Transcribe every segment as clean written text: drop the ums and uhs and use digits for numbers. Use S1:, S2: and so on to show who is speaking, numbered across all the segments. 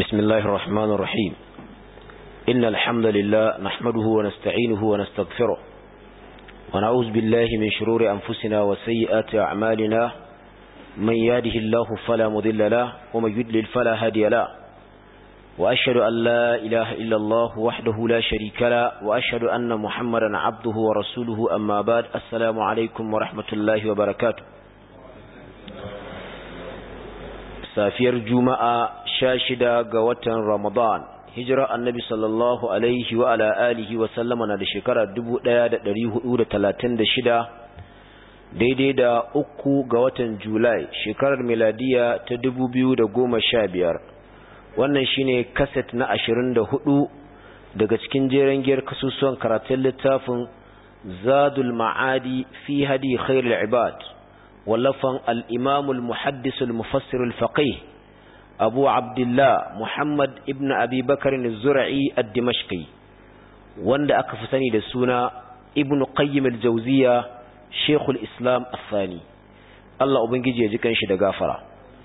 S1: بسم الله الرحمن الرحيم إن الحمد لله نحمده ونستعينه ونستغفره ونعوذ بالله من شرور أنفسنا وسيئات أعمالنا من يهده الله فلا مضل له ومن يضلل فلا هادي له وأشهد أن لا إله إلا الله وحده لا شريك له وأشهد أن محمدا عبده ورسوله أما بعد السلام عليكم ورحمة الله وبركاته. safiyar juma'a 16 ga watan ramadan hijira annabi sallallahu alaihi wa ala alihi wa sallama na da shekara 1436 daidai da 3 ga watan julai shekarar miladiya ta 2015. wannan shine kaset na 24 daga cikin jeren giyar kasusuwan karatun littafin zadul ma'adi fi hadi khairul ibad ولفن الإمام المحدث المفسر الفقيه أبو عبد الله محمد ابن أبي بكر الزرعي الدمشقي واند أكفتني لسونا ابن قيم الجوزية شيخ الإسلام الثاني الله أبنجي يجيكن شد غافرة.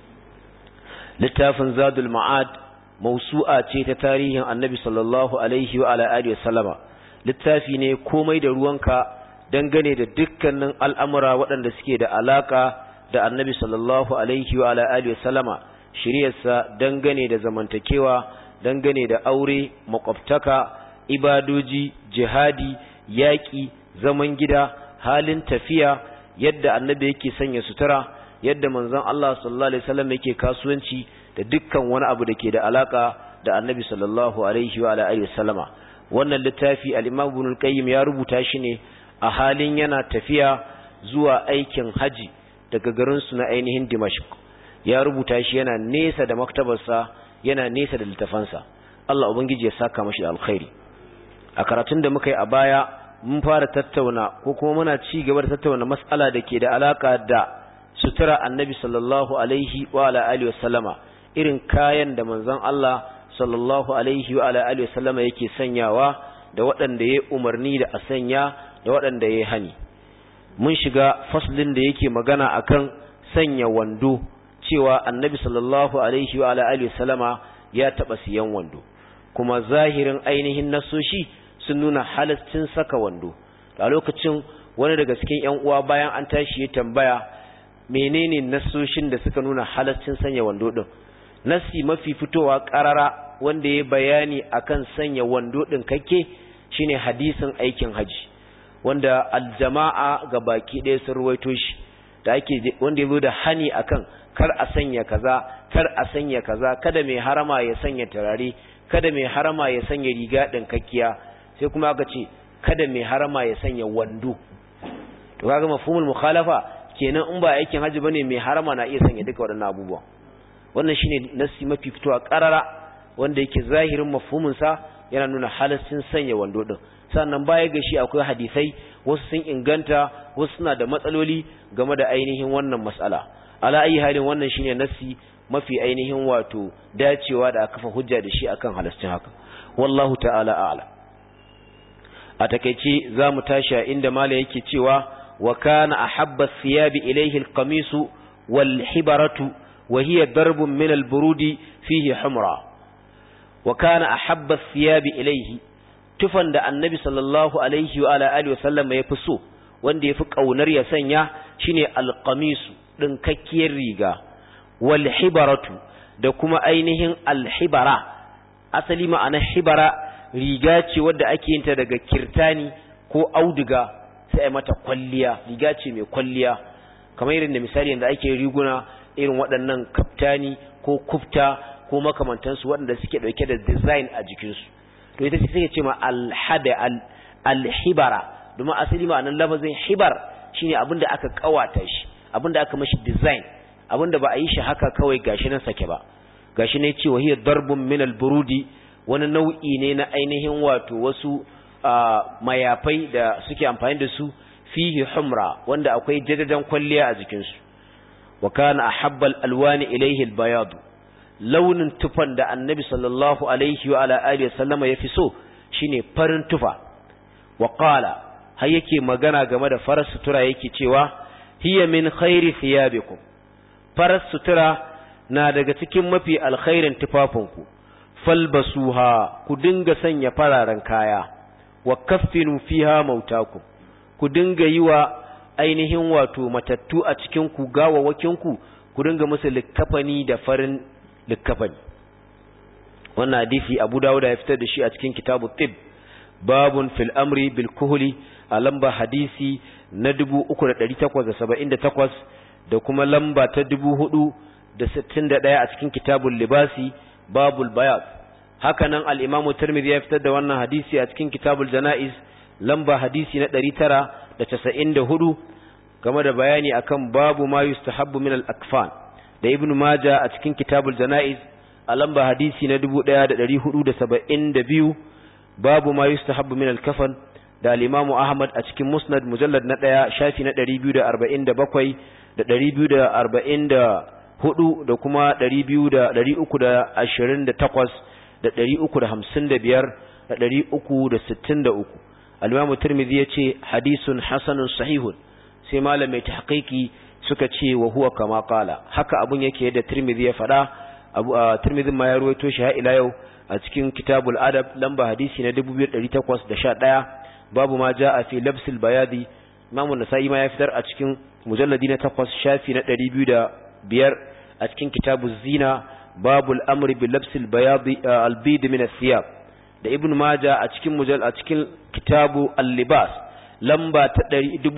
S1: لتافن زاد المعاد موسوعة تاريخ النبي صلى الله عليه وعلى آله وسلم لتافيني كومي دروانك dangane da dukkanin al'amura waɗanda suke da alaka da annabi sallallahu alaihi wa alihi wasallama, shiryarsa dangane da zamantakewa, dangane da aure, makwabtaka, ibadoji, jihadi, yaƙi, zaman gida, halin tafiya, yadda annabi yake sanya sutura, yadda manzon Allah sallallahu alaihi wasallam yake kasuwanci da dukkan wani abu da ke da alaka da annabi sallallahu alaihi wa alihi wasallama. Wannan littafi al-Imam Ibn al-Qayyim ya rubuta shi ne a halin yana tafiya zuwa aikin haji daga garinsu na ainihin Dimashq. Ya rubuta shi yana nesa da maktabarsa, yana nesa da littafansa. Allah ubangiji ya saka mashi da alkhairi. A karatun da muka yi a baya mun fara tattauna ko kuma muna ci gaba da tattauna mas'ala da ke da alaka da sutura annabi sallallahu alaihi wa ala alihi wasallama, irin kayan da manzon Allah sallallahu alaihi wa ala alihi wasallama yake sanyawa da waɗanda ya umarni da a sanya da waɗanda ya hani. Mun shiga faslin da yake magana akan sanya wando, cewa annabi sallallahu alaihi wa alihi wasallama ya taɓa siyan wando, kuma zahirin ainihin nasoshi sun nuna halaccin saka wando. A lokacin wani daga cikin ƴan uwa bayan an tashi ya tambaya menene nasoshin da suka nuna halaccin sanya wando din. Nasi mafi fitowa ƙarara wanda ya bayani akan sanya wando din kake shine hadisin aikin haji, wanda aljama'a ga baki ɗaya sun ruwaito shi, da ake wanda yazo da hani akan kar a sanya kaza, kar a sanya kaza, kada mai harama ya sanya turare, kada mai harama ya sanya riga dinkakkiya, sai kuma aka ce kada mai harama ya sanya wando. To kaga mafhumul mukhalafa kenan, in ba aikin haji bane mai harama na iya sanya duka waɗannan abubuwa. Wannan shine nasi mafi fitowa qarara wanda yake zahirin mafhumin sa yana nuna halaccin sanya wando din. Sannan baya ga shi akwai hadisai, wasu sun inganta, wasu suna da matsaloli game da ainihin wannan mas'ala. Ala ayi halin wannan shine nassi mafi ainihin wato dacewa da aka kafa hujja da shi akan halaccin haka. Wallahu ta'ala a'lam. A takeice zamu tashi inda mala yake cewa wa kana ahabba thiyabi ilayhi al-qamisu wal hibaratu wa hiya darbun min al-burudi fihi humra. wa kana ahabba thiyabi ilayhi, tufan da annabi sallallahu alaihi wa ala alihi wasallam ya fi so, wanda ya fi kaunar ya sanya, shine alqamisu, dinkakkiyar riga, wal hibaratu, da kuma ainihin alhibara. Asali ma'anar hibara riga ce wadda ake yin ta daga kirtani ko auduga sai ai mata kwalliya, riga ce mai kwalliya, kamar irin da misali yanda ake riguna irin waɗannan kaftani ko kufta ko makamantansu waɗanda suke ɗauke da design a jikinsu. To ita ce suke ce ma alhibara, domin asali ma'anar lafazin hibar shine abin da aka kawata shi, abin da aka mashi design, abin da ba a yi shi haka kawai gashi nan sake ba. Gashi ne cewa hiya darbun min alburudi, wani nau'i ne na ainihin wato wasu mayafai da suke amfani da su, fihi humra, wanda akwai jadadan kwalliya a jikinsu. Wa kana ahabbal alwani ilayhi albayadu, launin tufan da annabi sallallahu alaihi wa ala alihi wasallama yafi so shine farin tufa. Wa qala, har yake magana game da farar sutura yake cewa hiya min khairi thiyabikum, farar sutura na daga cikin mafi alkhairin tufafinku, falbasuha ku dinga sanya fararen kaya wa kaffinu fiha mautakum ku dinga yi wa ainihin wato matattu a cikin ku gawawakin ku dinga musu likkafani da farin likkafani. wannan hadisi Abu Dawud ya fitar da shi a cikin kitabu Tib babun fil amri bil kuhli a lamba hadisi na 3878 da kuma lamba ta 4061 a cikin kitabul libasi babul bayat. hakanan al-Imam Tirmidhi ya fitar da wannan hadisi a cikin kitabul janaiz lamba hadisi na 994 game da bayani akan babu ma yustahabbu min al-akfan, da Ibn Majah a cikin kitabul janaiz a lamba hadisi na 1472 babu ma yustahabbu min al-kafan, da al-Imam Ahmad a cikin Musnad mujallad na 1 shafi na 247 da 244 da kuma 328 da 355 da 363. al-Imam Tirmidhi yace hadisun hasanun sahihun, sai malamai tahqiqi suka ce wa huwa kama qala, haka abun yake yadda Tirmidhi ya fada. Tirmidhi ma ya ruwaito shi har ila yau a cikin kitabul adab lamba hadisi na 2811 babu ma jaa fi labsil bayadi. Imam an-Nasa'i ma ya fitar a cikin mujalladi na 8 shafi na 205 a cikin kitabuz zina babul amri bil labsil bayadi al-bid min ath-thiyab, da Ibn Majah a cikin kitabu al-libas lamba ta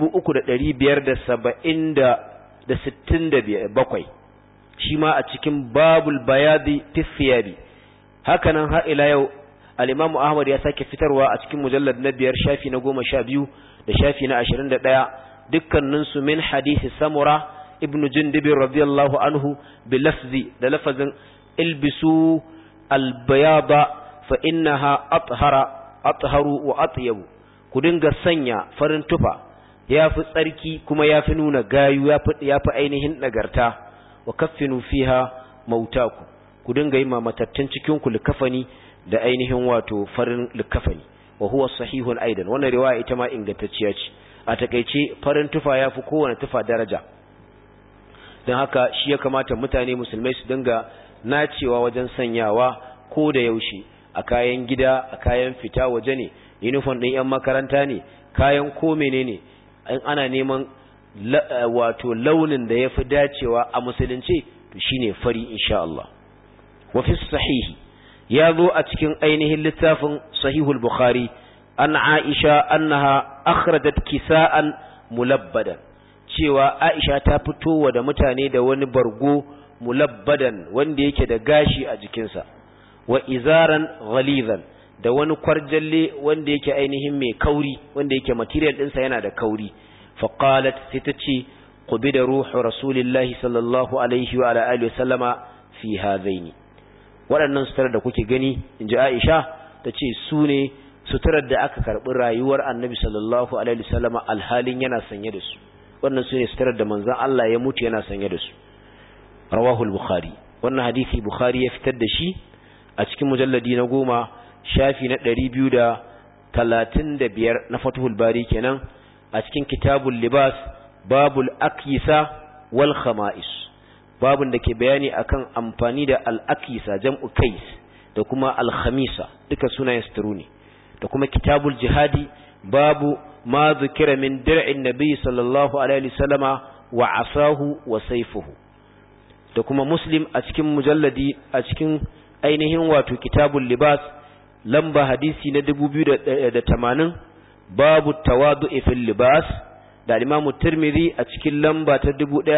S1: 3567 shi ma a cikin babul bayadi fi thiyabi. hakanan har ila yau al-Imam Ahmad ya sake fitarwa a cikin mujallad na 5 shafi na 12 da shafi na 21 dukkanin su min hadisi Samura ibn Jundub radiyallahu anhu bi lafzi da lafazin ilbisu al-bayada fa innaha atharu wa atyabu, ku dinga sanya farin tufa yafi tsarki kuma yafi nuna gayu yafi ainihin nagarta. wa kaffinu fiha mautaku, ku dinga yi mamatattun cikin ku likafani da ainihin wato farin likafani. wa huwa sahihun aidan, wannan riwaya ita ma ingantacciya ce. a takeice farin tufa yafi kowane tufa daraja, dan haka shi ya kamata mutane musulmai su dinga nacewa wajen sanyawa ko da yaushe, a kayan gida, a kayan fita waje ne, uniform din yan makaranta ne, kayan ko menene, in ana neman wato launin da yafi dacewa a musulunci to shine fari insha Allah. wa fi sahihi ya zo a cikin ainihin littafin sahihul bukhari an Aisha annaha akhrajat kisa'an mulabbadan, cewa Aisha ta fitowa da mutane da wani bargo mulabbadan wanda yake da gashi a jikinsa, wa izaran ghalizan, da wani kwarjalle wanda yake ainihin mai kauri, wanda yake material ɗinsa yana da kauri. faqalat sai ta ce qubida ruhu rasulillahi sallallahu alaihi wa ala alihi wasallama fi hadaini. waɗannan suturar da kuke gani, inji Aisha, ta ce su ne suturar da aka karɓi rayuwar annabi sallallahu alaihi wasallama alhalin yana sanye da su. wannan su ne suturar da manzon Allah ya mutu yana sanye da su. rawahu al-Bukhari, wannan hadisi Bukhari ya fitar da shi a cikin mujalladi na 10 shafi na 235 na Fathul Bari kenan, a cikin kitabul libas babul akyisa wal khama'is, babun da ke bayani akan amfani da al-akyisa jam'u kais da kuma al-khamisa duka sunayen suturu ne, da kuma kitabul jihadi babu ma zikira min dir'in nabiy sallallahu alaihi wasallama wa asahu wa sayfuhu, da kuma Muslim a cikin mujalladi a cikin ainihin wato kitabul libas lamba hadisi na 2080 babu tawadu'i fil libas, da Imam Tirmidhi a cikin lamba ta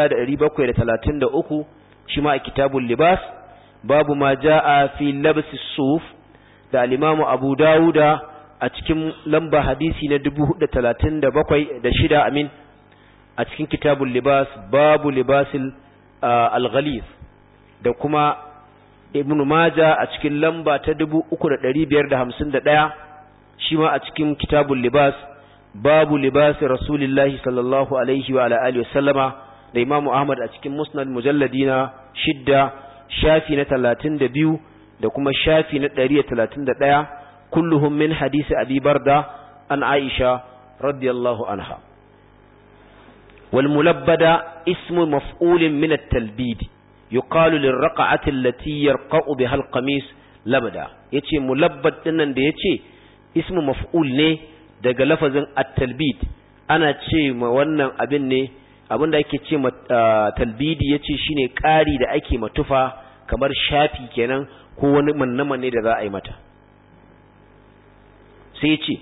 S1: 1733 shi ma a kitabul libas babu ma jaa fi labsi suf, da Imam Abu Dawuda a cikin lamba hadisi na 437 da shida amin a cikin kitabul libas babu libasil al-ghalith, da kuma Ibn Majah a cikin lamba ta 3551 shi ma a cikin kitabul libas babu libasi rasulillahi sallallahu alaihi wa ala alihi wasallama, da Imam Ahmad a cikin Musnad mujalladina 6 shafi na 32 da kuma shafi na 131 kulluhum min hadisi Abi Barda an Aisha radiyallahu anha. wal mulabbada ismu maf'ulin min at-talbid yuqalu lirraq'ati allati yarqa'u biha al-qamis labada yace mulabbad dinnan da yace ismu maf'ul ne daga lafazin at-talbid ana ce ma wannan abin ne abinda ake ce ma talbidi yace shine ƙari da ake matufa kamar shafi kenan ko wani manne da za a yi mata sai yace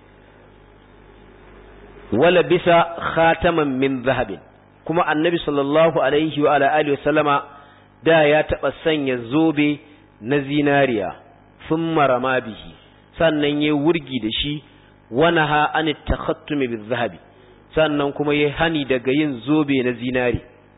S1: wala bisa khataman min zahabin kuma annabi sallallahu alaihi wa ala alihi wasallama da ya taba sanya zobe na zinariya thumma rama bihi sannan yayi wurgi da shi wanaha an takhattum bizahabi sannan kuma yayi hani daga yin zobe na zinari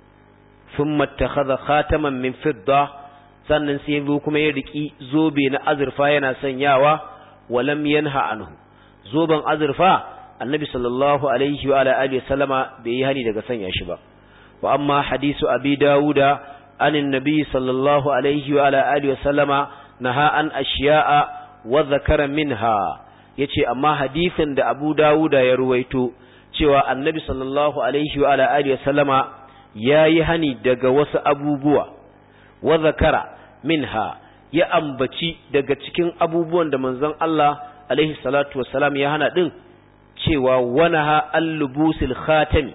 S1: thumma takhadha khataman min fidda sannan sai yazo kuma ya riki zobe na azurfa yana sanyawa walam yanha anhu zoben azurfa annabi sallallahu alaihi wa alihi wasallama bai yi hani daga sanya shi ba wa amma hadisu abi dauda anin nabi sallallahu alaihi wa alihi wasallama naha an ashiya'a wa zakara minha yace amma hadisin da abu dauda ya ruwaito cewa annabi sallallahu alaihi wa alihi wasallama yayi hani daga wasu abubuwa wa zakara minha ya ambaci daga cikin abubuwan da manzon Allah alaihi salatu wassalam ya hana din cewa wanaha al-lubusil khatami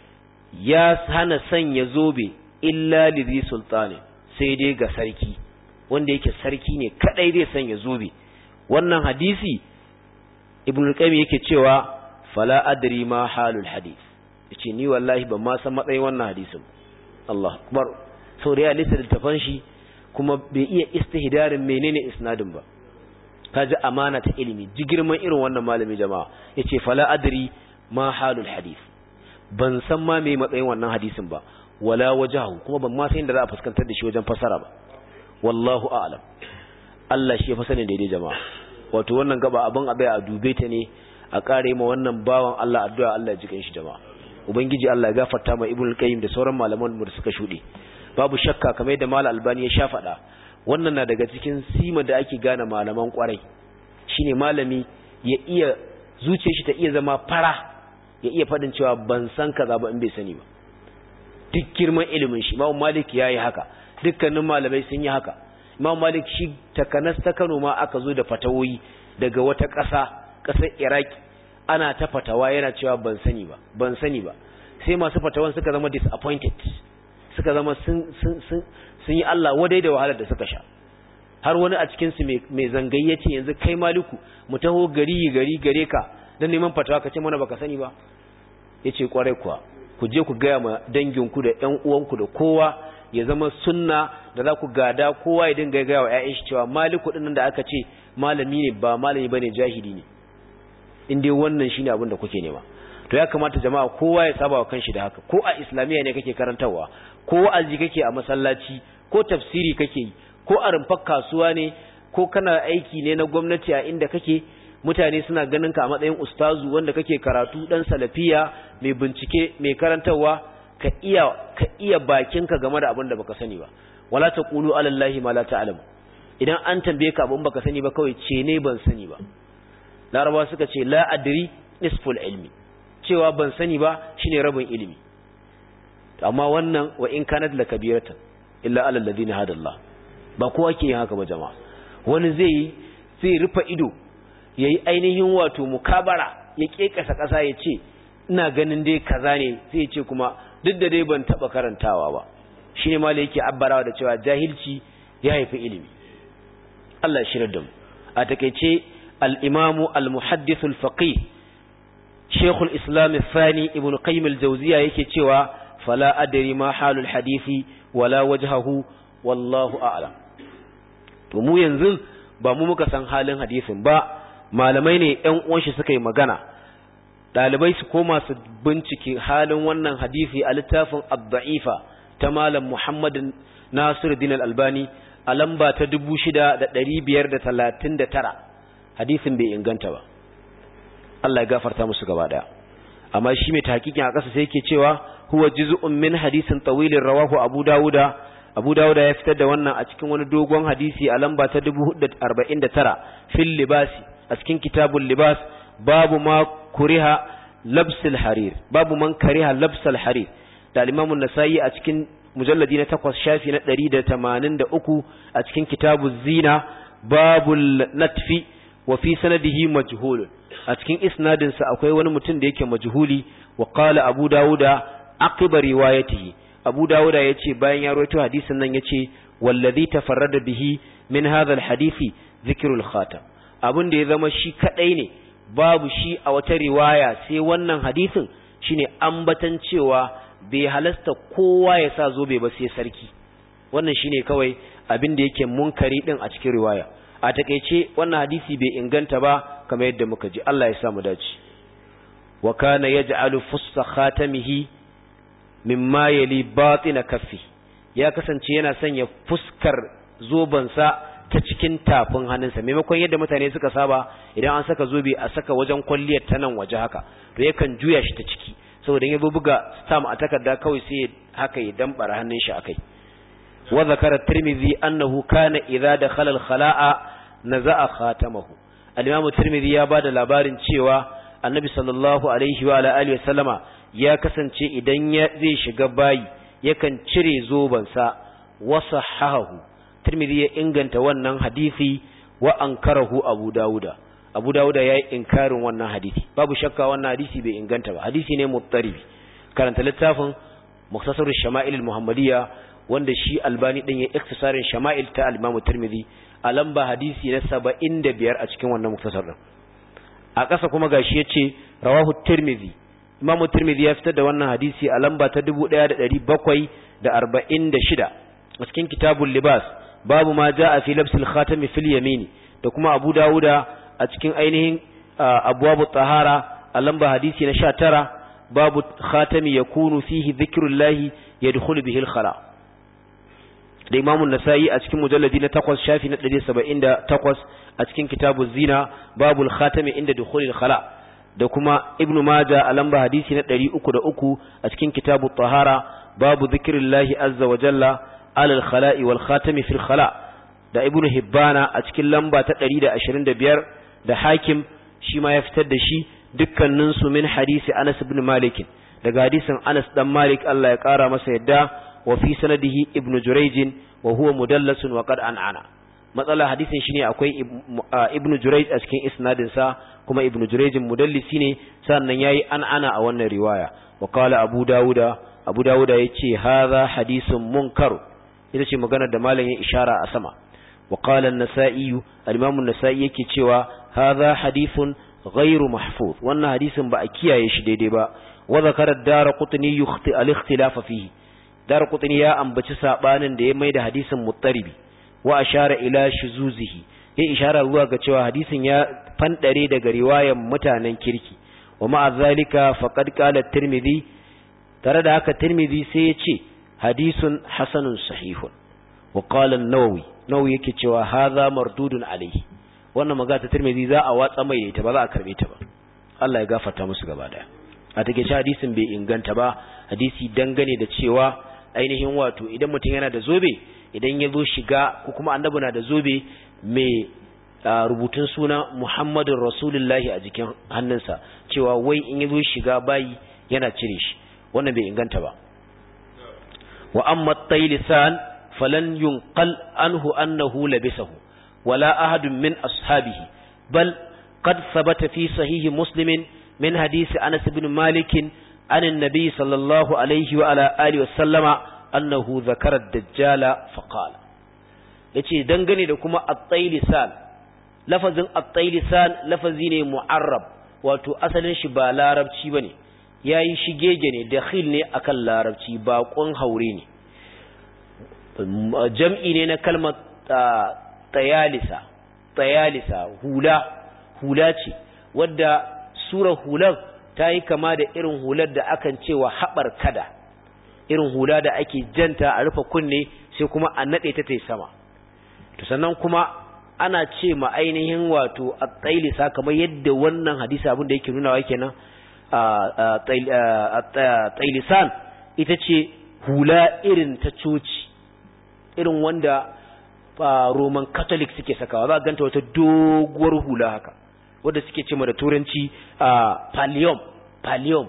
S1: ya hana sanya zobe illa lizi sultani sai dai ga sarki wanda yake sarki ne kadai zai sanya zobe wannan hadisi ibn al-qayyim yake cewa fala adri ma halul hadith yace ni wallahi ban ma san matsayin wannan hadisin Allah akbar so da ya lissa da tafan shi kuma bai iya istihdarin menene isnadin ba kaji amana ta ilimi ji girman irin wannan malami jama'a yace fala adri ma halul hadith ban san ma me matsayin wannan hadisin ba wala wajahu kuma ban ma san inda za a fuskantar da shi wajen fasara ba wallahu a'lam Allah shi ya fa sanin daidai jama'a wato wannan gaba abin abai a dube ta ne a kare ma wannan bawan Allah addu'a Allah ya jikan shi jama'a ubangiji Allah ya gafarta ma ibnu qayyim da sauran malaman da suka shude babu shakka kamar yadda mal albani ya sha fada wannan na daga cikin sima da ake gane malaman kwarai shine malami ya iya zuciyar shi ta iya zama fara ya iya fadin cewa ban san kaza ba in bai sani ba duk girman ilimin shi Imam Malik yayi haka dukkanin malamai sun yi haka Imam Malik shi takanas ta Kano ma aka zo da fatawoyi daga wata ƙasar Iraki ana ta fatawa yana cewa ban sani ba sai masu fatawan suka zama disappointed suka zama sun yi Allah wadai da wahalar da suka sha har wani a cikin su mai zangayi yace yanzu kai Maliku mu taho gari gare ka dan neman fatawa kace mana baka sani ba yace kwarai kuwa ku je ku gaya ma danginku da ƴan uwanku da kowa ya zama sunna da za ku gada kowa ya dinga gaya wa ƴaƴan shi cewa Maliku din da aka ce malami ne ba malami bane jahili ne in dai wannan shine abin da kuke nema to ya kamata jama'a kowa ya saba wa kanshi da haka ko a islamiya ne kake karantawa ko wa'azi kake a masallaci ko tafsiri kake yi ko a rumfar kasuwa ne ko kana aiki ne na gwamnati a inda kake mutane suna ganin ka a matsayin ustazu wanda kake karatu dan salafiya mai bincike mai karantawa ka iya bakinka game da abin da baka sani ba wala taqulu ala allahi ma la ta'lamu idan an tambaye ka abin baka sani ba kawai ce ne ban sani ba larabawa suka ce la adri nisful ilmi cewa ban sani ba shine rabin ilimi amma wannan wa in kanat la kabiratan illa ala alladhina hada Allah ba kowa ke yin haka ba jama'a wani zai rufa ido yayi ainihin wato mukabara ya kekasa kasa ya ce ina ganin dai kaza ne sai ya ce kuma duk da dai ban taba karantawa ba shine ma yake abbarawa da cewa jahilci ya haifi ilimi Allah ya shirar da mu a takeice al-imam al-muhaddith al-faqih Sheikh al-Islam al-Thani Ibn Qayyim al-Jawziyya yake cewa fala adri ma halul hadisi wala wajhahu wallahu a'lam to mu yanzu ba mu muka san halin hadisin ba malamai ne ƴan uwan shi suka yi magana dalibai su koma su bincike halin wannan hadisi a littafin ad-da'ifa ta malam Muhammad Nasiruddin al-Albani a lamba ta 6539 hadisin bai inganta ba Allah ya gafarta musu gaba daya amma shi mai tahqiqin a ƙasa sai yake cewa huwa juz'un min hadisin tawilin rawahu Abu Dawuda ya fitar da wannan a cikin wani dogon hadisi a lamba ta 449 fil libasi a cikin kitabul libas babu ma kuriha labsul harir babu man kariha labsul harir da al-Imam an-Nasa'i a cikin mujalladi na 8 shafi na 183 a cikin kitabuz zina babul natfi wa fi sanadihi majhul. A cikin isnadin sa akwai wani mutum da yake majhuli. Wa qala Abu Dawuda aqiba riwayatihi, Abu Dawuda yace bayan ya rawaito hadisin nan yace wallazi tafarrada bihi min hadha alhadisi dhikrul khatam. Abin da ya zama shi kadai ne babu shi a wata riwaya sai wannan hadisin shine ambatan cewa bai halasta kowa ya sa zobe ba sai sarki. Wannan shine kawai abin da yake munkari din a cikin riwaya. A takeice wannan hadisi bai inganta ba kamar yadda muka ji. Allah ya sa mu dace. wa kana yaj'alu fussa khatamihi mimma yali batina kaffi, ya kasance yana sanya fuskar zobansa ta cikin tafin hannunsa, maimakon yadda mutane suka saba idan an saka zobe a saka wajen kwalliyar ta nan waje haka, to yakan juya shi ta ciki saboda ya buga stamp a takarda kawai sai haka ya dambara hannun shi akai. wa zakara Tirmidhi annahu kana idza dakhala al-khala'a naza'a khatamahu. Al-Imam Tirmidhi ya bada labarin cewa Annabi sallallahu alaihi wa alihi wasallama ya kasance idan zai shiga bayi yakan cire zobansa wa sahahahu. Tirmidhi ya inganta wannan hadisi wa ankarahu Abu Dawuda. Abu Dawuda ya yi inkarin wannan hadisi. Babu shakka wannan hadisi bai inganta ba. Hadisi ne muttaribi. Karanta littafin Mukhtasar Shama'il al-Muhammadiyya wanda shi Albani din ya iktisarin Shama'il ta al-Imam Tirmidhi a lamba hadisi na 75 a cikin wannan mukhtasar din. A ƙasa kuma gashi yace rawahu Tirmidhi. Imam Tirmidhi ya fitar da wannan hadisi a lamba ta 1746 a cikin Kitabul Libas, babu ma jaa fi labsil khatami fil yamin, da kuma Abu Dawuda a cikin ainihin abwabu tahara a lamba hadisi na 19, babu khatami yakunu fihi dhikrullahi yadkhulu bihi al-khala. Da Imam An-Nasa'i a cikin mujalladi na 8 shafi na 178 a cikin Kitabuz Zina, babul khatami inda dukhulil khala, da kuma Ibn Majah a lamba hadisi na 303 a cikin Kitabut Tahara, babu dhikrillahi azza wa jalla alal khala'i wal khatami fil khala, da Ibn Hibbana a cikin lamba ta 125, da Hakim shi ma ya fitar da shi dukkanin su min hadisi Anas ibn Malik, daga hadisin Anas dan Malik Allah ya kara masa yadda, wa fi sanadihi Ibn Jurayj wa huwa mudallasun wa qad an'ana. Matsala hadisin shine akwai Ibn Jurayj a cikin isnadin sa, kuma Ibn Jurayj mudallisi ne, sannan yayi an'ana a wannan riwaya. Wa qala Abu Dawuda yace hadha hadisun munkar, ita ce maganar da malam ya ishara a sama. Wa qala an-Nasa'i, al-Imam an-Nasa'i yake cewa hadha hadithun ghairu mahfuz, wannan hadisin ba a kiyaye shi daidai ba. Wa zakara ad-Daraqutni al-ikhtilaf fihi, Daraqutni ya ambaci sabanin da ya maida hadisin muttaribi. Wa ashara ila shuzuzihi, ya ishara zuwa ga cewa hadisin ya fandare daga riwayan mutanen kirki. Wa ma'a zalika faqad qala at-Tirmidhi, tare da haka Tirmidhi sai ya ce hadisun hasanun sahihun. Wa qala an-Nawawi yake cewa hadha mardudun alayhi, wannan magana ta Tirmidhi za a watsa mai da ita, ba za a karbe ta ba. Allah ya gafarta musu gaba daya. A take shi hadisin bai inganta ba, hadisi dangane da cewa ainihin wato idan mutum yana da zobe, idan ya zo shiga, ko kuma annabi na da zobe mai rubutun suna Muhammadun Rasulullahi a jikin hannunsa, cewa wai in ya zo shiga bayi yana cire shi, wannan bai inganta ba. Wa amma taylisan falan yunqal anhu annahu labisahu wala ahadun min ashabihi, bal qad thabata fi sahih Muslim min hadisi Anas ibn Malik an an-nabi sallallahu alayhi wa ala alihi wa sallama annahu zakara ad-dajjala faqala. Yace dangane da kuma at-taylisan, lafazin at-taylisan lafazi ne mu'arrab, wato asalin shi ba larabci bane, yayi shigege ne, dakhil ne akan larabci, baƙon haure ne. Jam'i ne na kalmar tayalisa, hula ce wadda surar hular ta yi kama da irin hular da akan cewa haɓar kada, irin hula da ake janta a rufe kunne sai kuma a naɗe ta sama. To sannan kuma ana ce ma ainihin wato at-taylisa, kamar yadda wannan hadisi abin da yake nunawa kenan, at-taylisan ita ce hula irin ta coci, irin wanda Roman Catholic suke sakawa, za a ganta wata doguwar hula haka wadda suke ce ma da turanci pallium, P-A-L-L-I-U-M,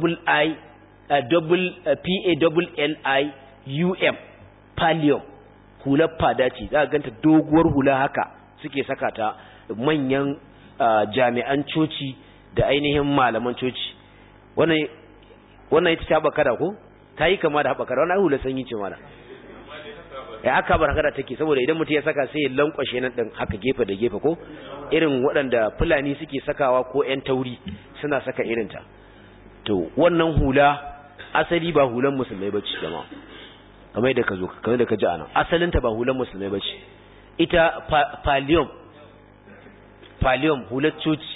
S1: pallium. hular fada ce za ka ganta doguwar hula haka suke saka ta manyan jami'an coci da ainihin malaman coci wannan ita ta bakara ko ta yi kama da haɓakara wannan hular sanyi ce mana ya haka barkada take saboda idan mutum ya saka sai ya lankwashe nan din haka gefe da gefe ko irin waɗanda fulani suke sakawa ko ƴan tauri suna saka irin ta to wannan hula asali ba hulan musulmai bace jama'a kamar da ka ji anan asalin ta ba hulan musulmai bace ita pallium hular coci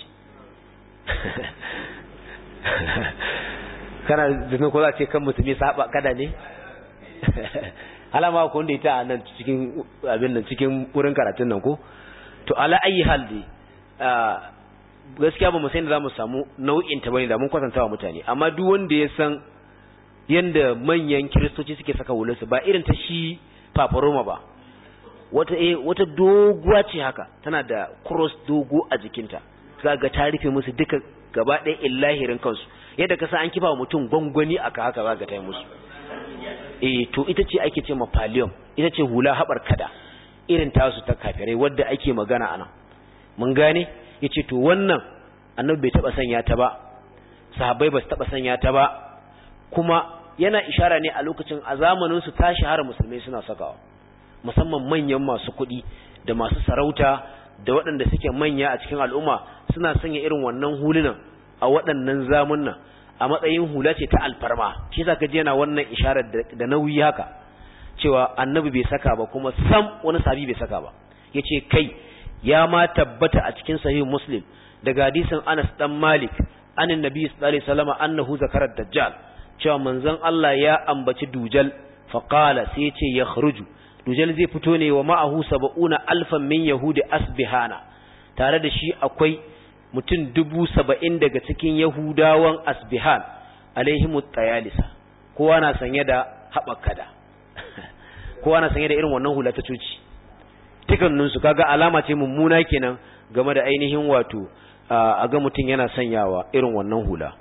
S1: kana da ko za ce kan musulmi saba kada ne alama ko wanda ita a nan cikin abin nan cikin wurin karatun nan ko to ala ayi hal dai gaskiya ba mu san da zamu samu nau'in ta bane da mun kwatantawa mutane amma duk wanda ya san yanda manyan kristoci suke saka hularsu ba irin ta shi paparoma ba wata doguwa ce haka tana da cross dogo a jikinta kaga ta rufe musu duka gaba ɗaya illahirin kansu yadda ka san an kifa mutum gwangwani aka haka zaka ta yi musu to ita ce ake ce mafalium ita ce hula haɓar kada irin tasu ta kafirai wadda ake magana anan mun gane yace to wannan annabi bai taba sanya ta ba sahabbai ba su taba sanya ta ba kuma yana ishara ne a lokacin a zamanin su ta shahara musulmai suna sakawa musamman manyan masu kuɗi da masu sarauta da waɗanda suke manya a cikin al'umma suna sanya irin wannan hulunan a waɗannan zamunna a matsayin hula ce ta alfarma shi yasa kaje yana wannan isharar da nauyi haka cewa annabi bai saka ba kuma sam wani sahabi bai saka ba yace kai ya ma tabbata a cikin sahih muslim daga hadisin Anas dan Malik anin nabi sallallahu alaihi wasallam annahu zakara dajjal cewa manzon Allah ya ambaci dujal fa qala sai yace yakhruju dujal zai fito ne wa ma'ahu 70,000 min yahudi asbihana tare da shi akwai mutum 70,000 daga cikin yahudawan asbihan alaihimut tayalisa kowa na sanye da haɓakada kowa na sanye da irin wannan hula ta coci tikanninsu kaga alama ce mummuna kenan game da ainihin wato a ga mutum yana sanyawa irin wannan hula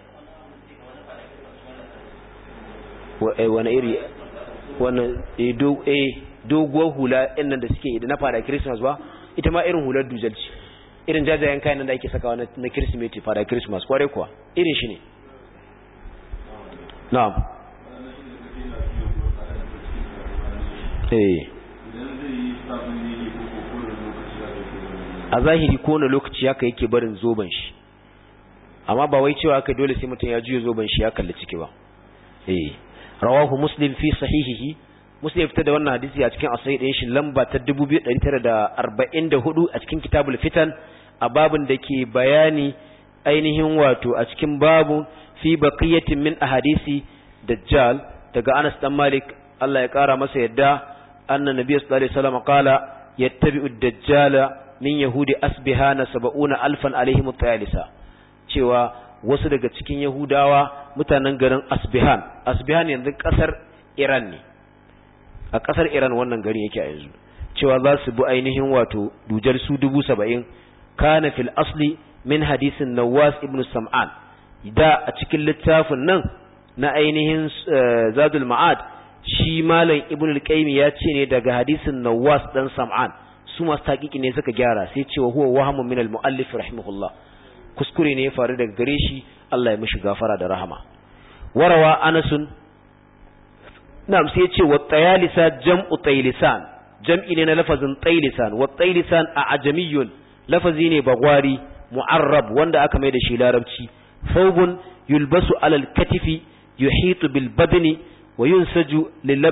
S1: wani iri wannan doguwar hula ɗin nan da suke idan na fara Christmas ba ita ma irin hular dujalci irin jajayen kayan nan da ake sakawa na Kirsimeti fara Christmas kware kuwa irin shi ne na'am a zahiri ko na lokaci haka yake barin zoben shi amma ba wai cewa haka dole sai mutum ya juya zoben shi ya kalli ciki ba rawahu muslim fi sahihihi muslim fita da wannan hadisi a cikin asahih din shi lamba ta 2944 a cikin kitabul fitan a babun da ke bayani ainihin wato a cikin babu fi baqiyatin min ahadisi dajjal daga Anas dan Malik Allah ya kara masa yadda anna nabiy sallallahu alaihi wasallam qala yattabi'u ad-dajjala min yahudi asbihana 70,000 alaihim at-tayalisa cewa wasu daga cikin yahudawa mutanen garin asbihan yanzu kasar Iran ne a kasar Iran wannan gari yake a yanzu cewa za su bi ainihin wato dujal su 70,000 kana fil asli min hadisin Nawas ibn Sam'an da a cikin littafin nan na ainihin Zadul Ma'ad shi malam Ibn al-Qayyim ya ce ne daga hadisin Nawas dan Sam'an su masu taqiqi ne suka gyara sai cewa huwa wahamun min al-muallif rahimahullah kuskure ne ya faru daga gare shi Allah ya mishi gafara da rahama warawa Anasun na'am sai ya ce wa tayalisa jam'u taylisan jam'i ne na lafazin taylisan wa taylisan a ajamiyun lafazi ne bagwari mu'arrab wanda aka mai da shi larabci thawbun yulbasu alal katifi yuhitu bil badni wa yunsaju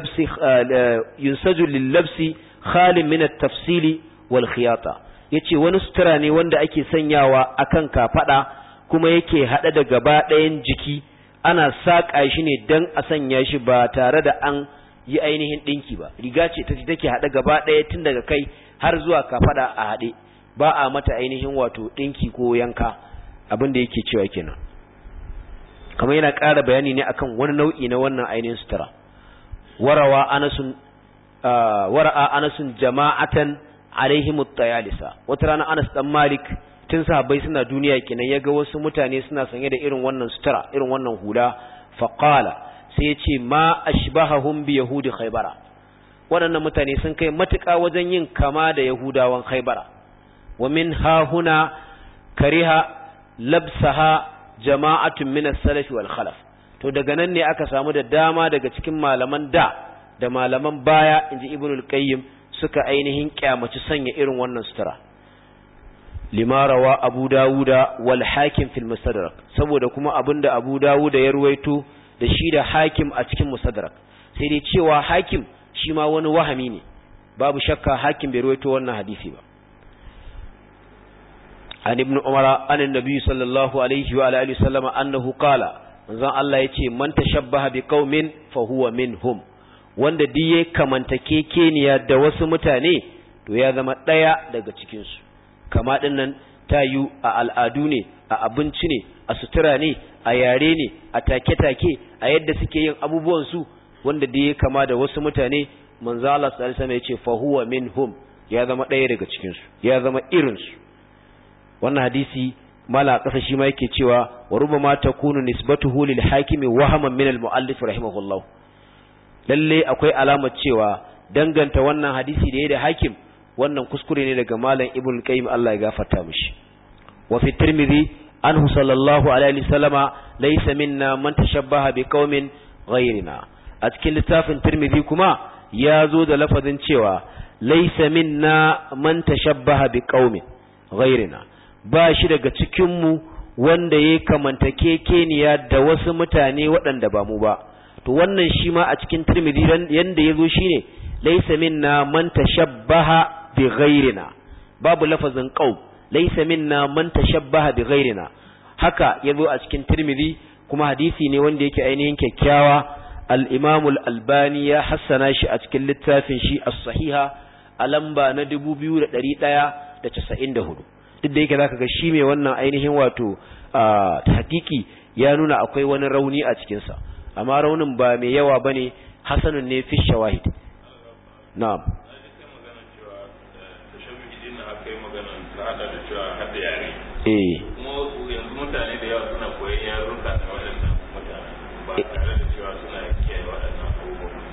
S1: lil labsi khalin min at-tafsili wal khiyata yace wani sutura ne wanda ake sanyawa akan kafada kuma yake hada da gaba ɗayan jiki ana saka shi ne dan a sanya shi ba tare da an yi ainihin dinki ba riga ce take hada gaba ɗaya tun daga kai har zuwa kafada a hade ba a mata ainihin wato dinki ko yanka abin da yake cewa kenan kamar yana ƙara bayani ne akan wani nau'i na wannan ainihin sutura wara'a anasun jama'atan alaihimut tayalisa wata rana Anas dan Malik tun sahabbai suna duniya kenan yaga wasu mutane suna sanye da irin wannan sutura irin wannan hula faqala sai ya ce ma ashbahahum bi yahudi khaybara waɗannan mutane sun kai matuƙa wajen yin kama da Yahudawan Khaybara wa min hahuna kariha labsaha jama'atun min as-salaf wal khalaf to daga nan ne aka samu da dama daga cikin malaman da malaman baya inji Ibnul Qayyim suka ainihin kyamaci sanya irin wannan sutura lima rawa Abu Dawuda wal Hakim fil Mustadrak saboda kuma abinda Abu Dawuda ya ruwaito da shi da Hakim a cikin Mustadrak sai dai cewa Hakim shi ma wani wahami ne babu shakka Hakim bai ruwaito wannan hadisi ba an ibn Umar an annabi sallallahu alaihi wa alihi sallama annahu qala manzon Allah yace man tashabbaha bi qaumin fa huwa minhum wanda diye kamantakekeniya da wasu mutane to ya zama daya daga cikin su kama dinnan tayu a al'adu ne a abinci ne a sutura ne a yare ne a take-take a yadda suke yin abubuwan su wanda diye kama da wasu mutane manzon Allah sallallahu alaihi wasallam yace fa huwa minhum ya zama daya daga cikin su ya zama irin su wannan hadisi mala kasa shi ma yake cewa wa rubama takunu nisbatuhu lil hakimi wahaman min al muallif rahimahullah lalle akwai alamar cewa danganta wannan hadisi da yayi da hakim wannan kuskure ne daga malam ibn qayyim Allah ya gafarta mishi wa fi tirmidhi anhu sallallahu alaihi wasallama laysa minna man tashabbaha bi qaumin ghayrina a cikin littafin tirmidhi kuma ya zo da lafazin cewa laysa minna man tashabbaha bi qaumin ghayrina ba shi daga cikinmu wanda ya kamanta kekeniya da wasu mutane waɗanda ba mu ba to wannan shi ma a cikin Tirmidhi yanda yazo shine laysa minna man tashabbaha bi ghayrina babu lafazin qaum laysa minna man tashabbaha bi ghayrina haka yazo a cikin Tirmidhi kuma hadisi ne wanda yake ainihin kyakkyawa al-Imam al-Albani ya hassana shi a cikin littafin shi as-Sahiha a lamba na 2194 duk da yake zaka ga shi mai wannan ainihin wato tahqiqi ya nuna akwai wani rauni a cikin sa amma raunin ba mai yawa bane hasanun ne fi shawahid na'am
S2: kuma yanzu mutane da yawa suna koyon yarurruka da waɗannan mutane ba tare da cewa suna kiyaye waɗannan abubuwan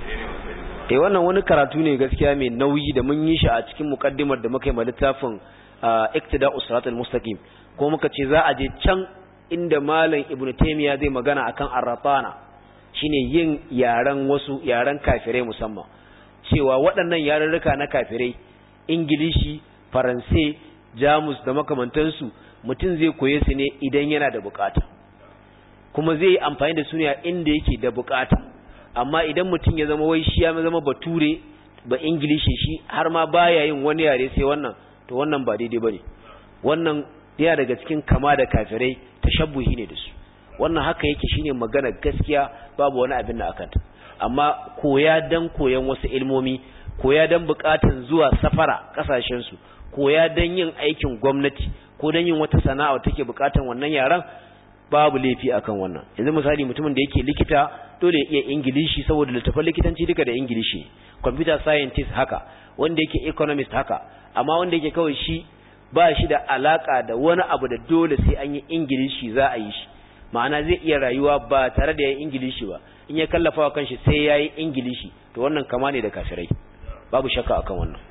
S2: ne
S1: wannan wani karatu ne gaskiya mai nauyi da mun yi shi a cikin mukaddimar da muka yi ma littafin iktida'us siratal mustaqim ko muka ce za a je can inda malam ibnu taymiya zai magana akan arrafana shine yin yaran kafirai musamman cewa waɗannan yarurruka na kafirai ingilishi faransai jamus da makamantansu mutum zai koye su ne idan yana da bukata kuma zai yi amfani da su ne a inda yake da bukata amma idan mutum ya zama wai shi ya zama bature ba ingilishi shi har ma baya yin wani yare sai wannan to wannan ba daidai bane wannan yana daga cikin kama da kafirai tashabbuhi ne da su wannan haka yake shine magana gaskiya babu wani abin da akanta amma koya dan koyan wasu ilmomi koya dan bukatun zuwa safara kasashen su koya dan yin aikin gwamnati ko dan yin wata sana'a take bukatun wannan yaran babu laifi akan wannan yanzu misali mutumin da yake likita dole ya iya ingilishi saboda littafin likitanci duka da ingilishi computer scientist haka wanda yake economist haka amma wanda yake kawai shi ba shi da alaka da wani abu da dole sai an yi ingilishi za a yi shi ma'ana zai iya rayuwa ba tare da yayin ingilishi ba in ya kallafa wa kanshi sai yayi ingilishi to wannan kama ne da kafirai babu shakka akan wannan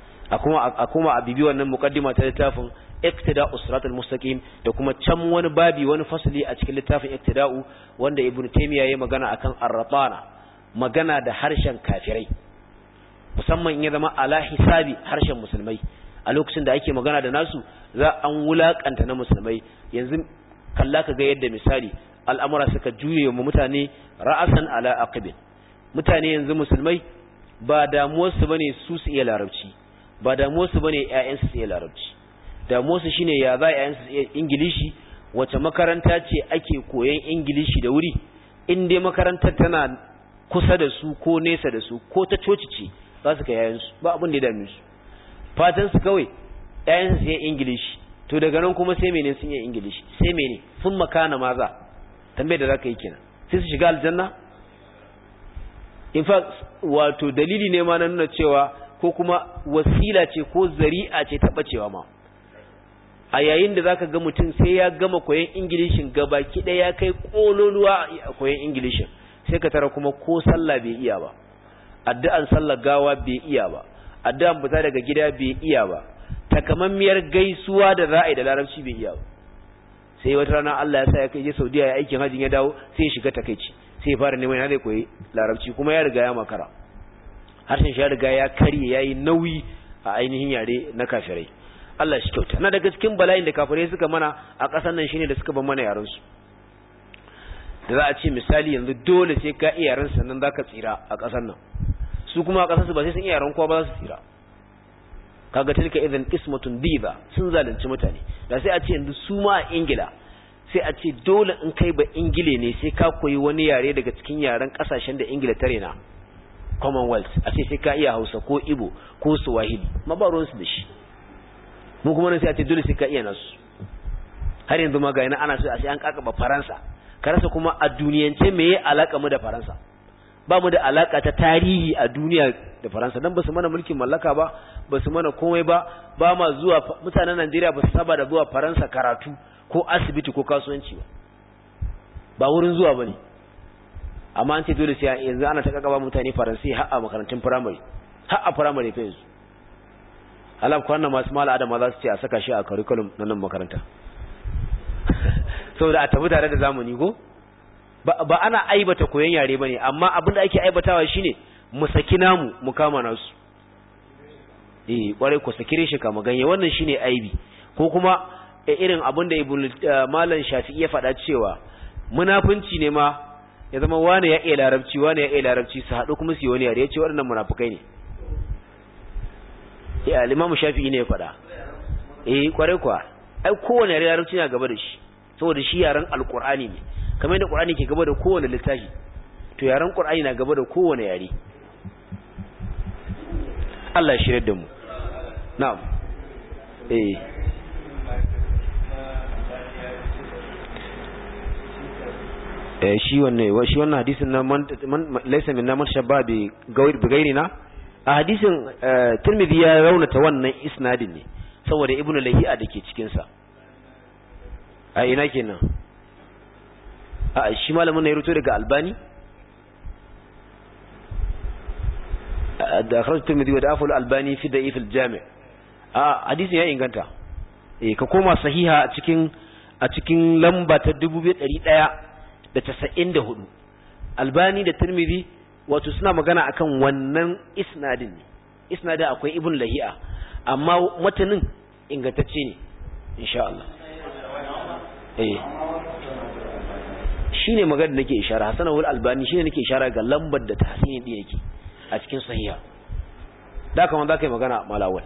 S1: akuma a bibi wannan muqaddima ta littafin iktida'us siratal mustaqim da kuma can wani babi wani fasli a cikin littafin iktida'u wanda ibnu taymiya yayi magana akan ar-ratana magana da harshen kafirai musamman in ya zama ala hisabi harshen musulmai a lokacin da ake magana da nasu za an wulakanta na musulmai yanzu kalla ka ga yadda misali al'amura suka juye wa mutane ra'asan ala aqibin mutane yanzu musulmai ba damuwarsu bane su iya larabci ba damuwarsu bane ƴaƴansu su iya larabci damuwarsu shine ya za ƴaƴansu su iya ingilishi wace makaranta ce ake koyan ingilishi da wuri in dai makarantar tana kusa da su ko nesa da su ko ta coci ce za su kai ƴaƴansu ba abin da ya dame su fatan su kawai ƴaƴansu su iya ingilishi to daga nan kuma sai mene sun iya ingilishi sai mene sun makana maza tambayar da zaka yi kenan sai su shiga aljanna in fact wato dalili ne ma na nuna cewa ko kuma wasila ce ko zari'a ce ta bacewa ma a yayin da zaka ga mutum sai ya gama koyon ingilishin gabaki ɗaya ya kai kololuwa a koyon ingilishin sai ka tara kuma ko sallah bai iya ba addu'an sallar gawa bai iya ba, addu'an fita daga gida bai iya ba, takamammiyar gaisuwa da za a yi da larabci bai iya ba. Sai wata rana Allah ya sa ya kai je Saudiya ya aikin hajjin ya dawo sai ya shiga takeici, sai ya fara neman yana zai koyi larabci kuma ya riga ya makara, harshen shi ya riga ya karye yayi nauyi a ainihin yare na kafirai. Allah shi kyauta. Na daga cikin bala'in da kafirai suka mana a ƙasar nan shine da suka ban mana yaran su, da za a ce misali yanzu dole sai ka iya yaran sannan zaka tsira a ƙasar nan, su kuma a ƙasar su ba sai sun iya yaran kowa ba za su tsira. Kaga tilka idan ismatun diba, sun zalunci mutane. Da sai a ce yanzu su ma a Ingila sai a ce dole in kai ba Ingile ne sai ka koyi wani yare daga cikin yaren kasashen da Ingila ta rena, Commonwealth, a ce sai ka iya Hausa ko Igbo ko Swahili, ma ba ruwan su da shi. Mu kuma nan sai a ce dole sai ka iya nasu. Har yanzu ma ga yana ana so a sai an kakaba Faransa, ka rasa kuma a duniyance meye alaka mu da Faransa. Ba mu da alaka ta tarihi a duniya da Faransa, dan ba su mana mulkin mallaka ba, ba su mana komai ba, ba ma zuwa, mutanen Najeriya ba su saba da zuwa Faransa karatu ko asibiti ko kasuwanci ba wurin zuwa bane. Amma an ce dole sai yanzu ana ta kakaba mutane Faransa har a makarantun primary, har a primary fa yanzu. Allah kwana masu mala adama za su ce a saka shi a curriculum na nan makaranta saboda a tafi tare da zamani ko ba ana aibata koyon yare bane, amma abin da ake aibatawa shine mu saki namu mu kama nasu. Kwarai ku saki shi kama ganye, wannan shine aibi. Ko kuma irin abin da Malam Shafi'i ya faɗa cewa munafunci ne ma ya zama wani ya iya larabci wani ya iya larabci su haɗu kuma su yi wani yare, ya ce waɗannan munafukai ne. Imam Shafi'i ne ya faɗa. Kwarai kuwa, ai kowane yare larabci na gaba da shi, saboda shi yaren alqur'ani ne, kamar yadda qur'ani ke gaba da kowane littafi, to yaren qur'ani na gaba da kowane yare. Allah ya shirye da mu. Na'am. Shi wannan hadisin na man laysa minna man shabba bi gairina, a hadisin Tirmidhi ya raunata wannan isnadin ne saboda Ibn Lahi'a dake cikin sa. A ina kenan? A shi malamin ne ya rubuto daga Albani da akhraj Tirmidhi wa da'aful Albani fi da'if al-Jami'. Hadisin ya inganta. Ka koma sahiha a cikin lamba ta 2194. Albani da Tirmidhi wato suna magana akan wannan isnadin ne. Isnadin akwai Ibn Lahi'a, amma matanin ingantacce ne insha Allah. Shine magana da nake ishara, Hasan al-Albani shine nake ishara ga lambar da tahsinin din yake a cikin sahiha. Da kaman zaka yi magana malawal.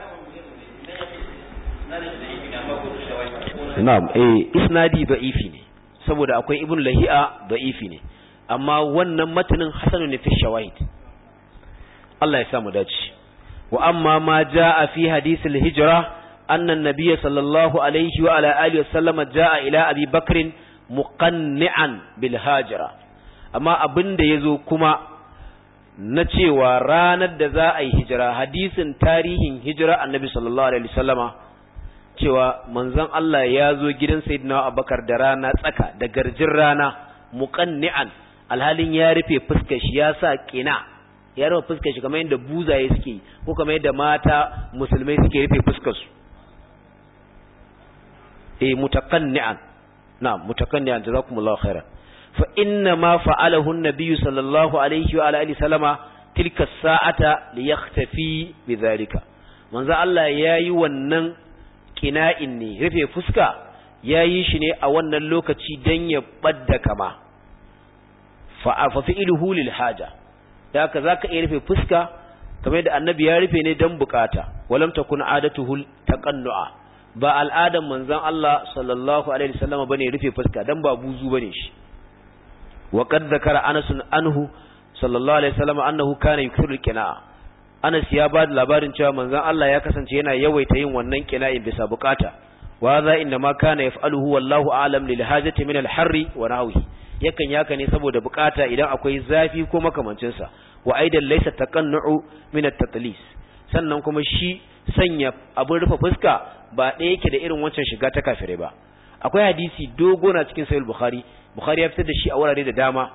S1: Na'am, isnadi da'ifi ne saboda akwai Ibn Lahi'a da'ifi ne, amma wannan matanin hasanun ne fi shawahid. Allah ya sa mu dace. Wa amma ma jaa fi hadithil hijra anna an-nabiy sallallahu alaihi wa ala alihi wasallam jaa ila Abi Bakr muqanni'an bil hajra, amma abinda yazo kuma na cewa ranar da za a yi hijira, hadisin tarihin hijira annabi sallallahu alaihi wasallama cewa manzon Allah ya zo gidan sayyidina Abubakar da rana tsaka, da garjin rana, muqanni'an, alhalin ya rufe fuskar shi, ya sa qina, ya rufe fuskar shi kamar yadda buzaye suke ko kamar yadda mata musulmai suke rufe fuskar su. Mutaqanni'an, na'am, mutaqanni'an, jazakumullahu khairan. Fa inna ma fa'alahu an-nabiy sallallahu alaihi wa alihi sallama tilka as-sa'ata liyakhtafi bidhalika. Manzo Allah yayi wannan kina'in ne, rufe fuska yayi shi ne a wannan lokaci dan ya badda kama. Fa fi'luhu lil haja, da haka zaka iya rufe fuska kamar yadda annabi ya rufe ne dan bukata. Walam takun adatuhu taqannu'a, ba al'adan manzon Allah sallallahu alaihi wasallam bane rufe fuska, dan ba buzu bane shi. Wa qad zakara Anas anhu sallallahu alaihi wasallam annahu kana yukthiru al-qina'a. Anas ya ba da labarin cewa manzon Allah ya kasance yana yawaita yin wannan qina'in bisa bukata. Wa za inna ma kana yaf'aluhu wallahu a'lam lil hajati min al-harri wa nahwihi. Yakan yaka ne saboda bukata idan akwai zafi ko makamancin sa. Wa aidan laysa taqannu'u min at-tatlis. Sannan kuma shi sanya abin rufe fuska ba ɗaya yake da irin wancan shiga ta kafire ba. Akwai hadisi dogo na cikin sahih Bukhari ya fitar da shi a wurare da dama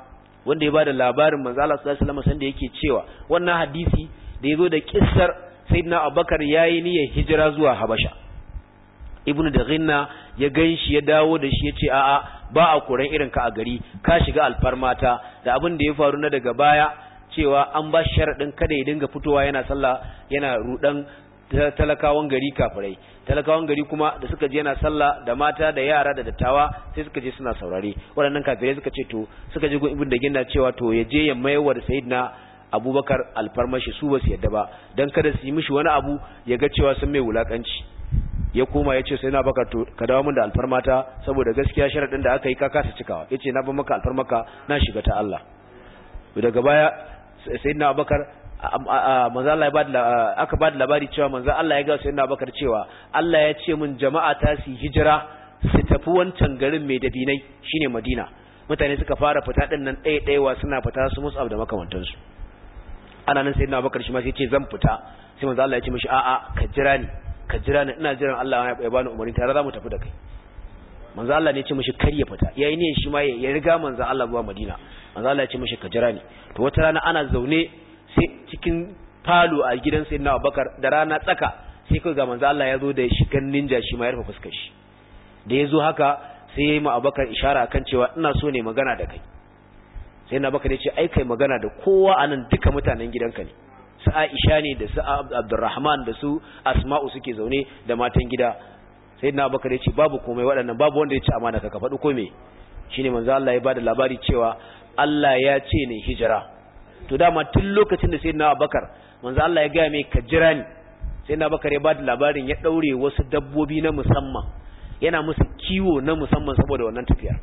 S1: wanda ya bada labarin manzo Allah sallallahu alaihi wasallam sanda yake cewa wannan hadisi da yazo da kissar sayyidina Abubakar yayi niyyar hijira zuwa Habasha. Ibnu Daghinna ya ganshi ya dawo da shi yace a'a ba a koran irin ka a gari, ka shiga alfarmata da abin da ya faru na daga baya cewa an ba shi sharadin kada ya dinga fitowa yana sallah yana rudan talakawan gari kafirai. Talakawan gari kuma da suka je yana sallah da mata da yara da dattawa sai suka je suna saurare. Waɗannan kafirai suka ce to suka je gun Ibnu Daghinna cewa to ya je ya mayar da sayyidina Abubakar alfarmashi su ba su yadda ba dan kada su yi mishi wani abu ya ga cewa sun mai wulakanci. Ya koma ya ce sai na baka to ka dawo min da alfarmata saboda gaskiya sharadin da aka yi ka kasa cikawa. Yace na ba maka alfarmaka na shiga ta Allah. Daga baya sayyidina Abubakar manzo Allah aka ba da labari cewa manzo Allah ya ga sayyidina Abubakar cewa Allah ya ce min jama'a ta su hijira su tafi wancan garin mai dabinai shine Madina. Mutane suka fara fita din nan ɗaya suna fita su Mus'ab da makamantansu. Ana nan sayyidina Abubakar shi ma sai ce zan fita. Sai manzo Allah ya ce mishi a'a ka jira ni ina jiran Allah ya bani umarni tare za mu tafi da kai. Manzo Allah ne ya ce mishi kar ya fita yayi ne shi ma ya riga manzo Allah zuwa Madina. Manzo Allah ya ce mishi ka jira ni. To wata rana ana zaune sai cikin falo a gidan sayyidina Abubakar da rana tsaka sai kai ga manzo Allah ya zo da shigan ninja shi ma ya rufe fuskar shi. Da yazo haka sai yayi ma Abubakar ishara akan cewa ina so ne magana da kai. Sayyidina Abubakar ya ce ai kai magana da kowa anan duka mutanen gidanka ne. Su Aisha ne da su Abdurrahman da su Asma'u suke zaune da matan gida. Sayyidina Abubakar ya ce babu komai waɗannan babu wanda ya ci amana ka faɗi komai. Shine manzo Allah ya bada labari cewa Allah ya ce ne hijira. To dama tun lokacin da sayyidina Abubakar manzo Allah ya ga mai ka jira ni. Sayyidina Abubakar ya bada labarin ya daure wasu dabbobi na musamman. Yana musu kiwo na musamman saboda wannan tafiya.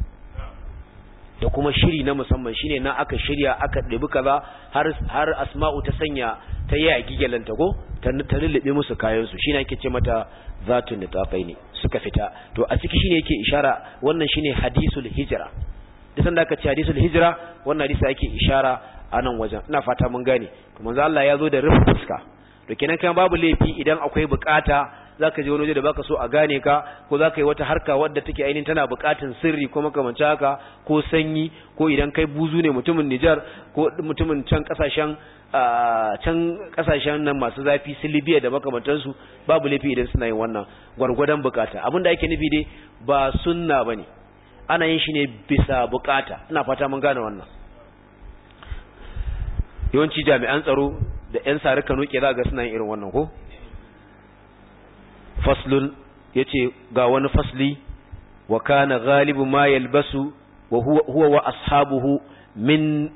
S1: Da kuma shiri na musamman shine na aka shirya aka ɗebi kaza har Asma'u ta sanya ta yi a gigelanta ko ta lullube musu kayan su shine ake ce mata zatun nitafaini suka fita. To a ciki shine yake ishara wannan shine hadisul hijra. Da sanda aka ce hadisul hijra wannan hadisi yake ishara a nan wajen. Ina fata mun gane. To manzo Allah ya zo da rufe fuska. To kenan kan babu laifi idan akwai bukata zaka je wani waje da baka so a gane ka ko zaka yi wata harka wadda take ainihin tana bukatun sirri ko makamancin haka ko sanyi ko idan kai buzu ne mutumin Niger ko mutumin can kasashen nan masu zafi su Libya da makamantansu babu laifi idan suna yin wannan gwargwadon bukata. Abinda ake nufi dai ba sunna bane, ana yin shi ne bisa bukata. Ina fata mun gane wannan. Yawanci jami'an tsaro da 'yan sarika noke za ga suna yin irin wannan ko faslun yace ga wani fasli wa kana ghalibu ma yalbasu wa huwa wa ashabuhu min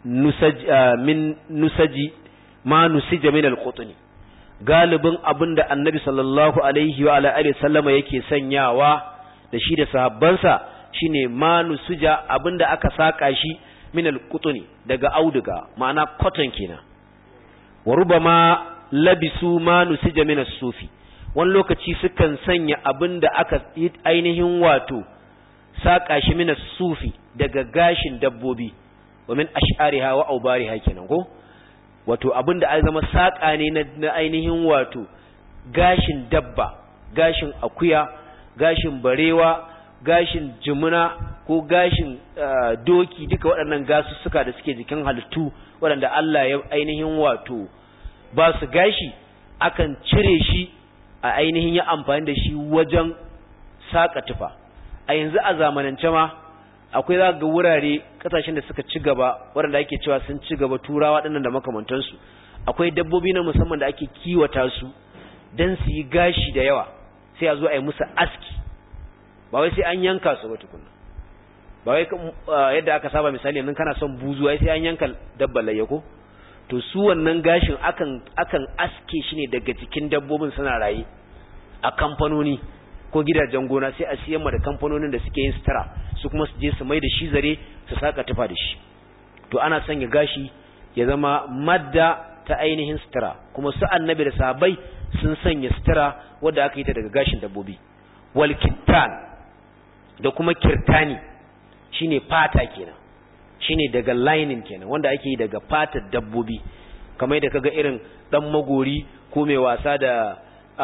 S1: nusaji ma nusija min al-qutni. Galibin abinda annabi sallallahu alaihi wa ala alihi sallama yake sanyawa da shi da sahabbansa shine ma nusija abinda aka saka shi min al-qutni daga auduga ma'ana cotton kenan. Wa rubama labisu ma nusija min as-sufi, wani lokaci sukan sanya abinda aka ainihin wato saka shi min as-sufi daga gashin dabbobi wa min ash'ariha wa awbariha kenan ko wato abinda ai zama saka ne na ainihin wato gashin dabba, gashin akuya, gashin barewa, gashin jimuna ko gashin doki, duka waɗannan gasussuka da suke jikin halittu waɗanda Allah ya ainihin wato ba su gashi akan cire shi a ainihin ya amfani da shi wajen saka tufa. A yanzu a zamanance ma akwai za ga wurare kasashen da suka ci gaba waɗanda ake cewa sun ci gaba, turawa ɗinnan da makamantansu, akwai dabbobi na musamman da ake kiwata su don su yi gashi da yawa, sai a zo a yi musu aski, ba wai sai an yanka su ba tukunna, ba wai yadda aka saba misali yanzu kana son buzu ai sai an yanka dabba layya ko to su wannan gashin akan aske shi ne daga jikin dabbobin suna raye a kamfanoni ko gidajen gona, sai a siyan ma da kamfanonin da suke yin sutura su kuma su je su mai da shi zare su saka tufa da shi. To ana sanya gashi ya zama madda ta ainihin sutura, kuma su annabi da sahabbai sun sanya sutura wadda aka yi ta daga gashin dabbobi. Wal kittan da kuma kirtani shine fata kenan, shine daga lining kenan wanda ake yi daga fatar dabbobi, kamar da kaga irin dan magori ko mai wasa da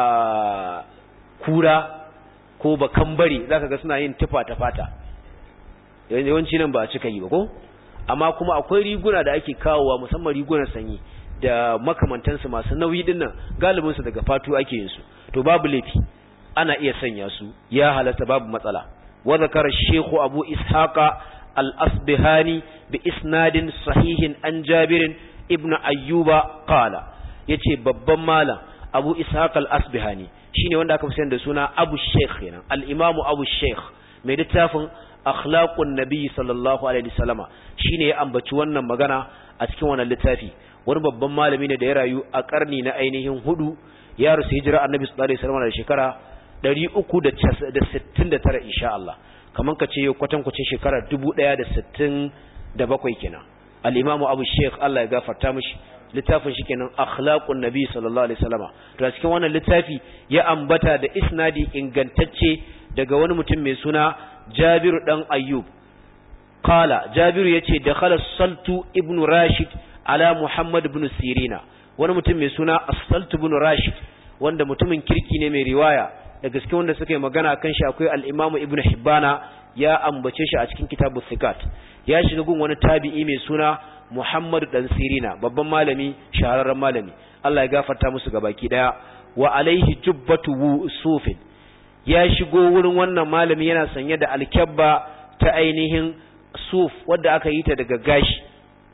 S1: kura ko bakan bari zaka ga suna yin tufa ta fata. Yawanci nan ba a cika yi ba ko amma kuma akwai riguna da ake kawowa musamman rigunan sanyi da makamantansu masu nauyi dinnan galibin su daga fatu ake yin su to babu laifi ana iya sanya su ya halatta babu matsala wa zakara shaykh abu ishaqa al-asbihani bi isnadin sahihin an jabir ibn ayyuba qala yace babban malam abu ishaq al-asbihani shine wanda aka fi sani da suna abu shaykh kenan al-imamu abu shaykh mai littafin akhlaqun nabi sallallahu alaihi wasallama shine ya ambaci wannan magana a cikin wannan littafi wani babban malami ne da ya rayu a karni na ainihin 4 ya rusu hijira annabi sallallahu alaihi wasallama da shekara 369 insha Allah kaman kace kwatankwacin shekara 1067 kenan al-imamu abu shaykh Allah ya gafarta mishi littafin shi kenan akhlaqun nabi sallallahu alaihi wasallama to a cikin wannan littafi ya ambata da isnadi ingantacce daga wani mutum mai suna Jabiru dan Ayyub qala Jabiru yace dakhala Saltu ibn Rashid ala Muhammad ibn Sirina wani mutum mai suna As-Saltu ibn Rashid wanda mutumin kirki ne mai riwaya da gaske wanda suka yi magana kan shi akwai al-Imam Ibn Hibbana ya ambace shi a cikin Kitabut Thiqat ya shiga gun wani tabi'i mai suna Muhammad dan Sirina babban malami shahararren malami Allah ya gafarta musu gabaki daya wa alaihi jubbatu sufin ya shigo wurin wannan malami yana sanye da alkabba ta ainihin suf wadda aka yi ta daga gashi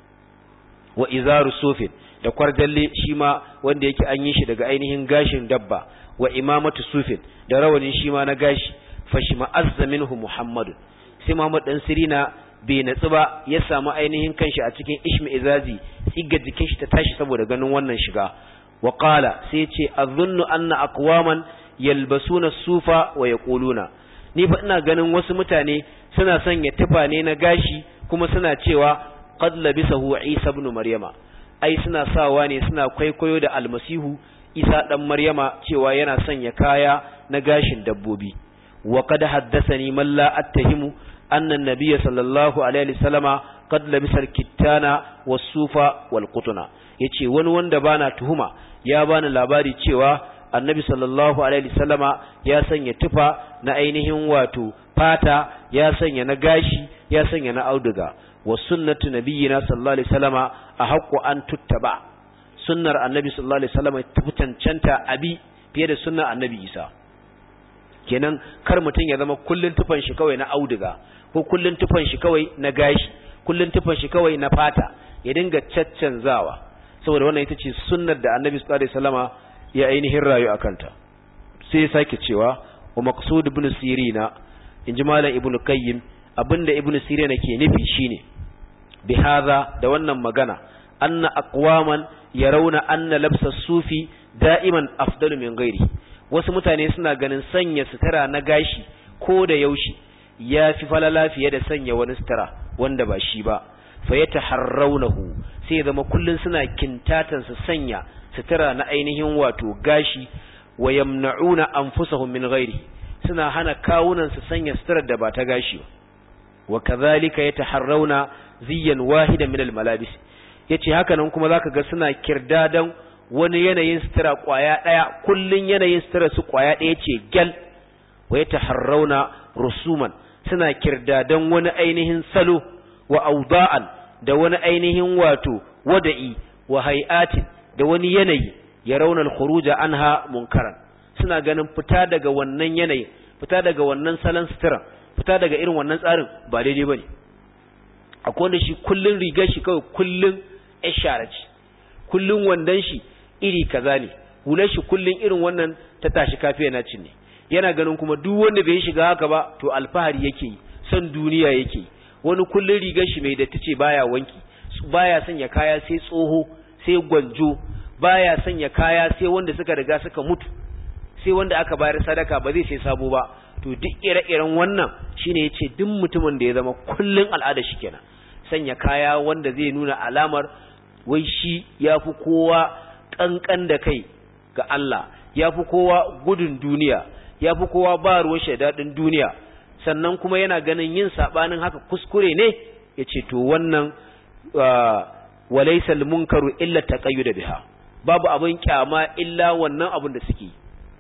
S1: wa izaru sufin da kwardalle shi ma wanda yake an yi shi daga ainihin gashin dabba wa imamatu sufin da rawanin shi ma na gashi fashima azza minhu Muhammadu sai Muhammad dan Sirina bai natsu ba ya samu ainihin kanshi a cikin ishmi izazi tsiga jikin shi ta tashi saboda ganin wannan shiga wa qala sai ce azunnu anna aqwaman yalbasuna sufa wa yaquluna ni fa ina ganin wasu mutane suna sanya tufa ne na gashi kuma suna cewa qad labisahu Isa ibn Maryama ai suna sawa ne suna kwaikwayo da almasihu Isa dan Maryama cewa yana sanya kaya na gashin dabbobi wa qad haddathani man la attahimu أن النبي صلى الله عليه وسلم قد لبس الكتان والصوف والقطن yace wani wanda bana tuhuma ya bani labari cewa annabi sallallahu alaihi wasallama ya sanya tufa na ainihin wato fata ya sanya na gashi ya sanya na auduga wa sunnatu nabiyina sallallahu alaihi wasallama ahqqu an tuttaba sunnar annabi sallallahu alaihi wasallama ta cancanta abi fiye da sunnar annabi Isa kenan kar mutun ya zama kullun tufan shi kawai na auduga ko kullun tufan shi kawai na gashi kullun tufan shi kawai na fata ya dinga caccanzawa saboda wannan ita ce sunnar da Annabi sallallahu alaihi wasallama ya ainihin rayu akanta sai ya sake cewa wa maqsud ibn sirina inji malam ibn qayyim abinda ibn sirina ke nufi shine bi hadha da wannan magana anna aqwaman yarawna anna labsa sufi da'iman afdalu min ghairi wasu mutane suna ganin sanya sutura na gashi ko da yaushe ya fi falala fiye da sanya wani sutura wanda ba shi ba fa yataharrawnahu sai zama kullun suna kintatan su sanya sutura na ainihin wato gashi wa yamna'una anfusahum min ghairi suna hana kawunan su sanya sutura da ba ta gashi ba wa kadhalika yataharrawna ziyyan wahidan min almalabis yace haka nan kuma zaka ga suna kirdadan wani yanayin sutura kwaya daya kullun yanayin sutura su kwaya daya ce gal wa yataharrawna rusuman suna kirdadan wani ainihin salo wa auda'an da wani ainihin wato wada'i wa hay'atin da wani yanayi ya rauna al-khuruja anha munkaran suna ganin fita daga wannan yanayi fita daga wannan salon sutura fita daga irin wannan tsarin ba daidai bane akwai wanda shi kullun rigar shi kawai kullun isharaci kullun wandan shi iri kaza ne hular shi kullun irin wannan ta tashi kafiya na cin ne yana ganin kuma duk wanda bai shiga haka ba to alfahari yake yi san duniya yake wani kullun rigar shi mai datti ce baya wanki baya sanya kaya sai tsoho sai gwanjo baya sanya kaya sai wanda suka riga suka mutu sai wanda aka bayar sadaka ba zai sai sabo ba to duk ire-iren wannan shine yace duk mutumin da ya zama kullun al'ada shi kenan sanya kaya wanda zai nuna alamar wai shi yafi kowa kankan da kai ga Allah yafi kowa gudun duniya yafi kowa ba ruwan shaidadin duniya sannan kuma yana ganin yin sabanin haka kuskure ne yace to wannan walaysa al-munkaru illa taqayyud biha babu abin kyama illa wannan abin da suke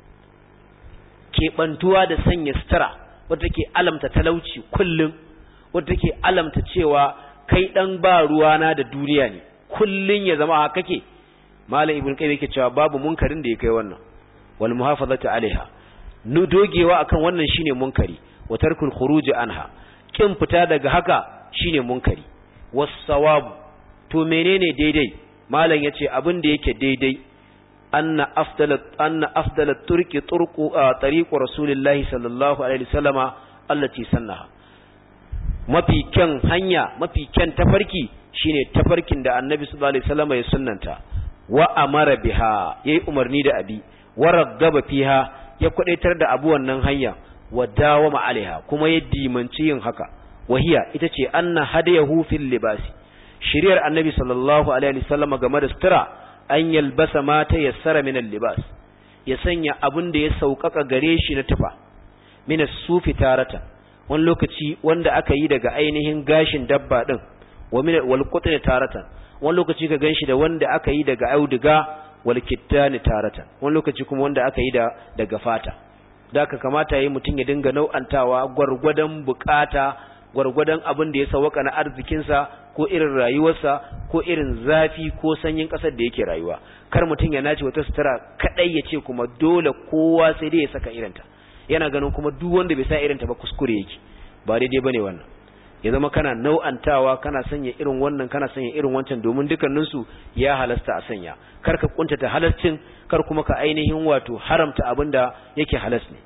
S1: kebantuwa da sanya sutura wanda take alamta talauci kullum wanda take alamta cewa kai dan ba ruwana da duniya ne kullun ya zama haka kake malam ibn qayyim yake cewa babu munkarin da ya kai wannan wal muhafazatu alaiha nu dogewa akan wannan shine munkari wa tarkul khuruj anha kin fita daga haka shine munkari was sawab to menene daidai malam yace abin da yake daidai anna afdala turqi tariqu rasulillahi sallallahu alaihi wasallama allati sannaha mafi kyan hanya mafi kyan tafarki shine tafarkin da annabi sallallahu alaihi wasallama ya sunnanta wa amara biha yayi umarni da abi wa raggaba fiha ya kwadaitar da abu wannan hanya wa dawama alaiha kuma ya dimanci yin haka wahiya ita ce anna hadayahu fil libasi shiriyar annabi sallallahu alaihi wasallama game da sutura an yalbasa ma ta yassara min al-libas ya sanya abin da ya saukaka gare shi na tufa min as-sufi taratan wani lokaci wanda aka yi daga ainihin gashin dabba din wa min wal-qutn taratan wani lokaci ka ganshi da wanda aka yi daga auduga wal kittani taratan wani lokaci kuma wanda aka yi daga fata da ka kamata yayi mutun ya dinga nau'antawa gwargwadon bukata gwargwadon abin da ya sauka na arzikinsa ko irin rayuwarsa ko irin zafi ko sanyin ƙasar da yake rayuwa kar mutum ya nace wata sutura kadai ya ce kuma dole kowa sai dai ya saka irinta yana ganin kuma duk wanda bai sa irinta ba kuskure yake ba daidai bane wannan ya zama kana nau'antawa kana sanya irin wannan kana sanya irin wancan domin dukkaninsu ya halasta a sanya kar ka kuntata halascin kar kuma ka ainihin wato haramta abinda yake halas ne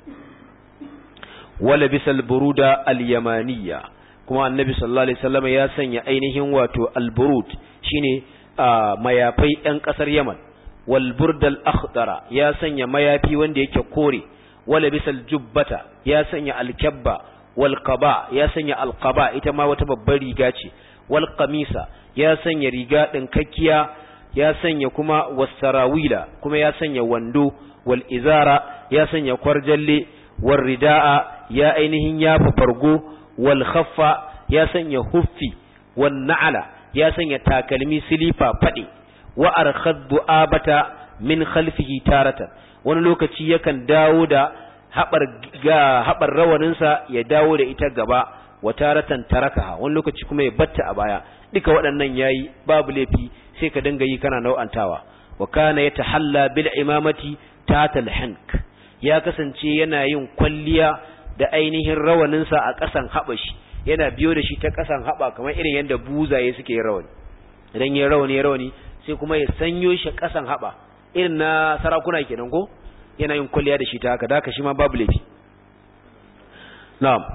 S1: wala bisal buruda al-yamaniyya kuma annabi sallallahu alaihi wasallam ya sanya ainihin wato al-burud shine mayafai ɗan ƙasar Yaman wal burdal akhdara ya sanya mayafi wanda yake kore wala bisal jubbata ya sanya al-kabba wal qaba ya sanya al-qaba ita ma wata babbar riga ce wal qamisa ya sanya riga dinkakkiya ya sanya kuma wasarawila kuma ya sanya wando wal izara ya sanya kwarjalle war ridaa ya ainihin yafa fargo wal khaffa ya sanya huffi wan na'ala ya sanya takalmi silifa fadi wa arkhaddu abata min khalfihi taratan wani lokaci yakan dawo da habar rawaninsa ya dawo da ita gaba wa taratan tarakaha wani lokaci kuma ya batta a baya duka waɗannan yayi babu laifi sai ka dinga yi kana nau'antawa wa kana yatahalla bil imamati tatal hank ya kasance yana yin kwalliya da ainihin rawaninsa a ƙasan haɓa shi yana biyo da shi ta ƙasan haɓa kamar irin yadda buzaye suke yin rawani idan yin rawani sai kuma ya sanyo shi ƙasan haɓa irin na sarakuna kenan ko yana yin kwalliya da shi ta haka da haka shi ma babu laifi na'am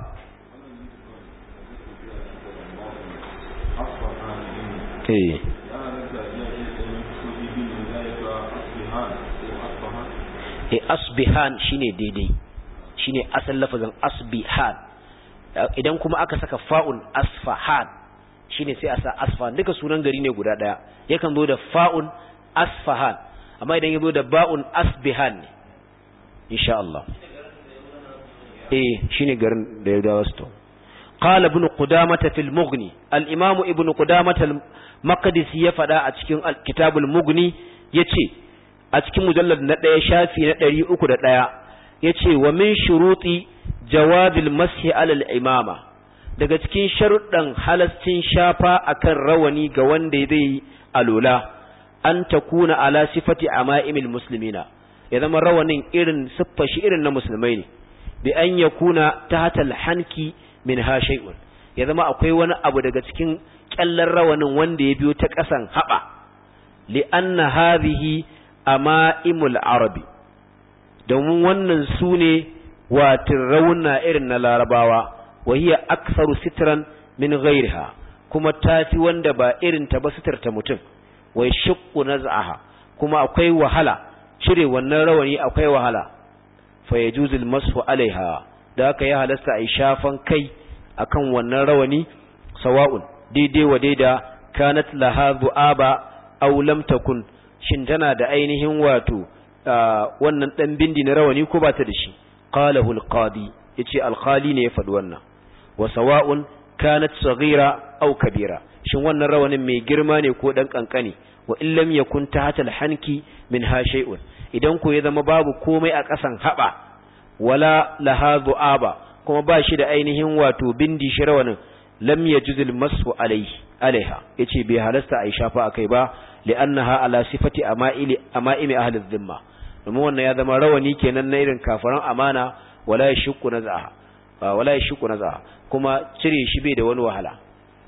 S1: asbihan shine daidai shine asal lafazin asbihan idan kuma aka saka fa'un asfahan shine sai a sa asfahan duka sunan gari ne guda daya yakan zo da fa'un asfahan amma idan ya zo da ba'un asbihan ne insha Allah shine garin da ya dawo sto qala ibn qudamah fil mughni al-imam ibn qudamah al-maqdisi ya fada a cikin kitabul mughni yace a cikin mujallad na 1 shafi na 301 yace wa min shuruti jawabil mashi alal imama daga cikin sharuɗan halastin shafa akan rawani ga wanda zai alula an takuna ala sifati ama'imil muslimina ya zama rawanin irin siffar shi irin na musulmai ne bi an yakuna tahta alhanki min ha shay'un ya zama akwai wani abu daga cikin kyallar rawanin wanda ya biyo ta ƙasan haba li anna hadhihi ama'imul arabi domin wannan sune watin rauna irin na larabawa wahiya aktharu sitran min ghayriha kuma tafi wanda ba irin ta ba sitarta mutum wai shaqqu naz'aha kuma akwai wahala cire wannan rawani akwai wahala fa yajuzul mashu alaiha da haka ya halasta ai shafan kai akan wannan rawani sawa'un daidai wa daida kanat laha du'aba aw lam takun shin tana da ainihin wato wannan dan bindi na rawani ko ba ta da shi qalahu al-qadi yace al-khali ne ya faɗi wannan wa sawa'un kanat saghira aw kabira shin wannan rawanin mai girma ne ko dan kankani wa in lam yakun tahta al-hanki min ha shay'un idan ko ya zama babu komai a ƙasan haba wala laha du'aba kuma ba shi da ainihin wato bindi shi rawanin lam yajuz al-masu alayhi alaiha yace bai halasta ai shafa akai ba li'annaha ala sifati ama'imi ahli dhimma domin wannan ya zama rawani kenan na irin kafaran amana wala yashqu nazaha kuma cire shi bai da wani wahala.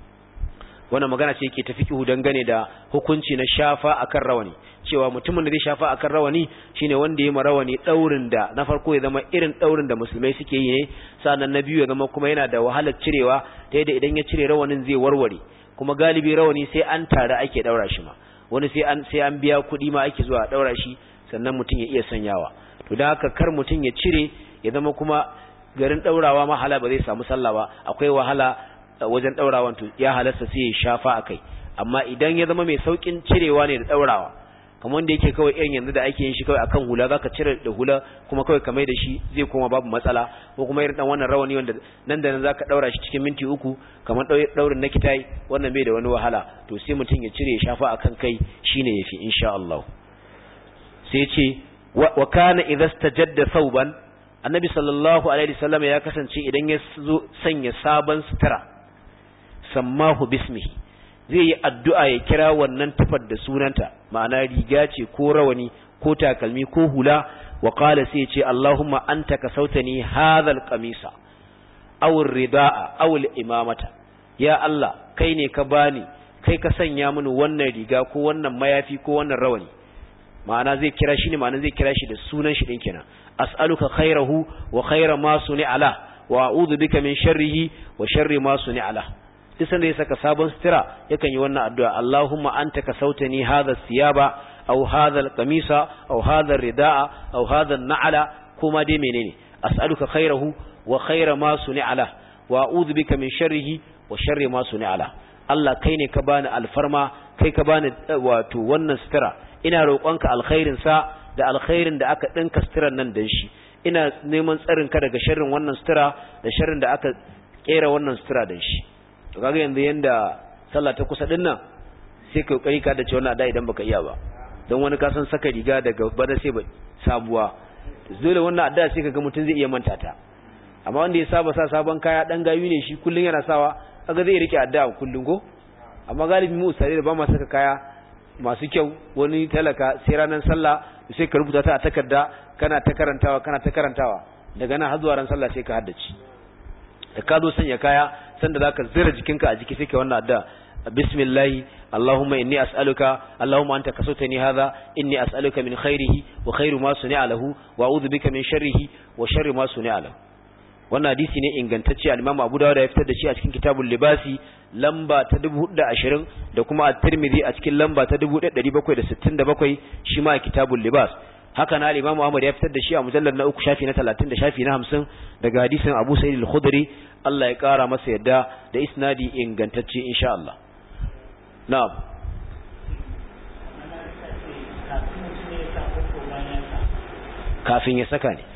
S1: Wannan magana ce yake tafi kihu dangane da hukunci na shafa akan rawani, cewa mutumin da zai shafa akan rawani shine wanda ya rawani daurin da na farko ya zama irin daurin da musulmai suke yi ne, sannan na biyu ya zama kuma yana da wahalar cirewa ta yadda idan ya cire rawanin zai warware, kuma galibi rawani sai an tare ake daura shi ma, wani sai an biya kuɗi ma ake zuwa daura shi sannan mutum ya iya sanyawa. To da haka kar mutum ya cire ya zama kuma garin daurawa ma hala ba zai samu sallah ba, akwai wahala wajen daurawan, to ya halasta sai ya shafa akai. Amma idan ya zama mai saukin cirewa ne da daurawa, kamar wanda yake kawai irin yanzu da ake yin shi kawai akan hula, zaka cire da hula kuma kawai ka mai da shi zai koma babu matsala, ko kuma irin dan wannan rawani wanda nan da nan zaka daura shi cikin minti 3 kamar daurin na kitai, wannan bai da wani wahala, to sai mutum ya cire ya shafa akan kai shine yafi insha Allah. Sai ce wa kana idza stajadda thawban, annabi sallallahu alaihi wasallam ya kasance idan ya zo sanya sabon sutura sammahu bismihi, zai yi addu'a ya kira wannan tufar da sunanta, ma'ana riga ce ko rawani ko takalmi ko hula, wa qala sai ce Allahumma anta kasautani hadha alqamisa aw ar-ridaa aw al-imamata, ya Allah kai ne ka bani, kai ka sanya mini wannan riga ko wannan mayafi ko wannan rawani, ma'ana zai kira shi ne, ma'ana zai kira shi da sunan shi din kenan. As'aluka khairahu wa khaira ma suni'a la wa a'udhu bika min sharrihi wa sharri ma suni'a la. Isan da ya saka sabon sutura yakan yi wannan addu'a, Allahumma anta kasautani hadha siyaba aw hadha alqamisa aw hadha ridaa aw hadha na'ala, kuma dai menene, as'aluka khairahu wa khaira ma suni'a la wa a'udhu bika min sharrihi wa sharri ma suni'a la. Allah kai ne ka bani alfarma, kai ka bani wato wannan sutura, ina roƙonka alkhairin sa da alkhairin da aka dinka suturan nan dan shi, ina neman tsarin ka daga sharrin wannan sutura da sharrin da aka kera wannan sutura dan shi. To kaga yanzu yanda sallah ta kusa din nan sai ka kokari ka da ce wannan da idan baka iya ba, dan wani ka san saka riga daga bana sai ba sabuwa, dole wannan adda sai kaga mutun zai iya manta ta. Amma wanda ya saba sa sabon kaya dan gayu ne shi, kullun yana sawa, kaga zai rike adda kullun ko. Amma galibi mu usare da ba ma saka kaya masu kyau, wani talaka sai ranar sallah sai ka rubuta ta a takarda kana ta karantawa daga nan har zuwa ran sallah sai ka haddace. Da ka zo sanya kaya sanda zaka zira jikinka a jiki sai ka wannan adda, bismillah allahumma inni as'aluka, allahumma anta kasawtani hadha inni as'aluka min khairihi wa khairu ma suni'a lahu wa a'udhu bika min sharrihi wa sharri ma suni'a lahu. Wannan hadisi ne ingantacce, al-Imam Abu Dawud ya fitar da shi a cikin Kitabul Libasi lamba ta 420 da kuma At-Tirmidhi a cikin lamba ta 1767, shi ma a Kitabul Libas. Haka na al-Imam Ahmad ya fitar da shi a mujallal na 3 shafi na 30 da shafi na 50 daga hadisin Abu Sa'id al-Khudri, Allah ya kara masa yadda, da isnadi ingantacce insha Allah. Na'am. Kafin ya saka ne.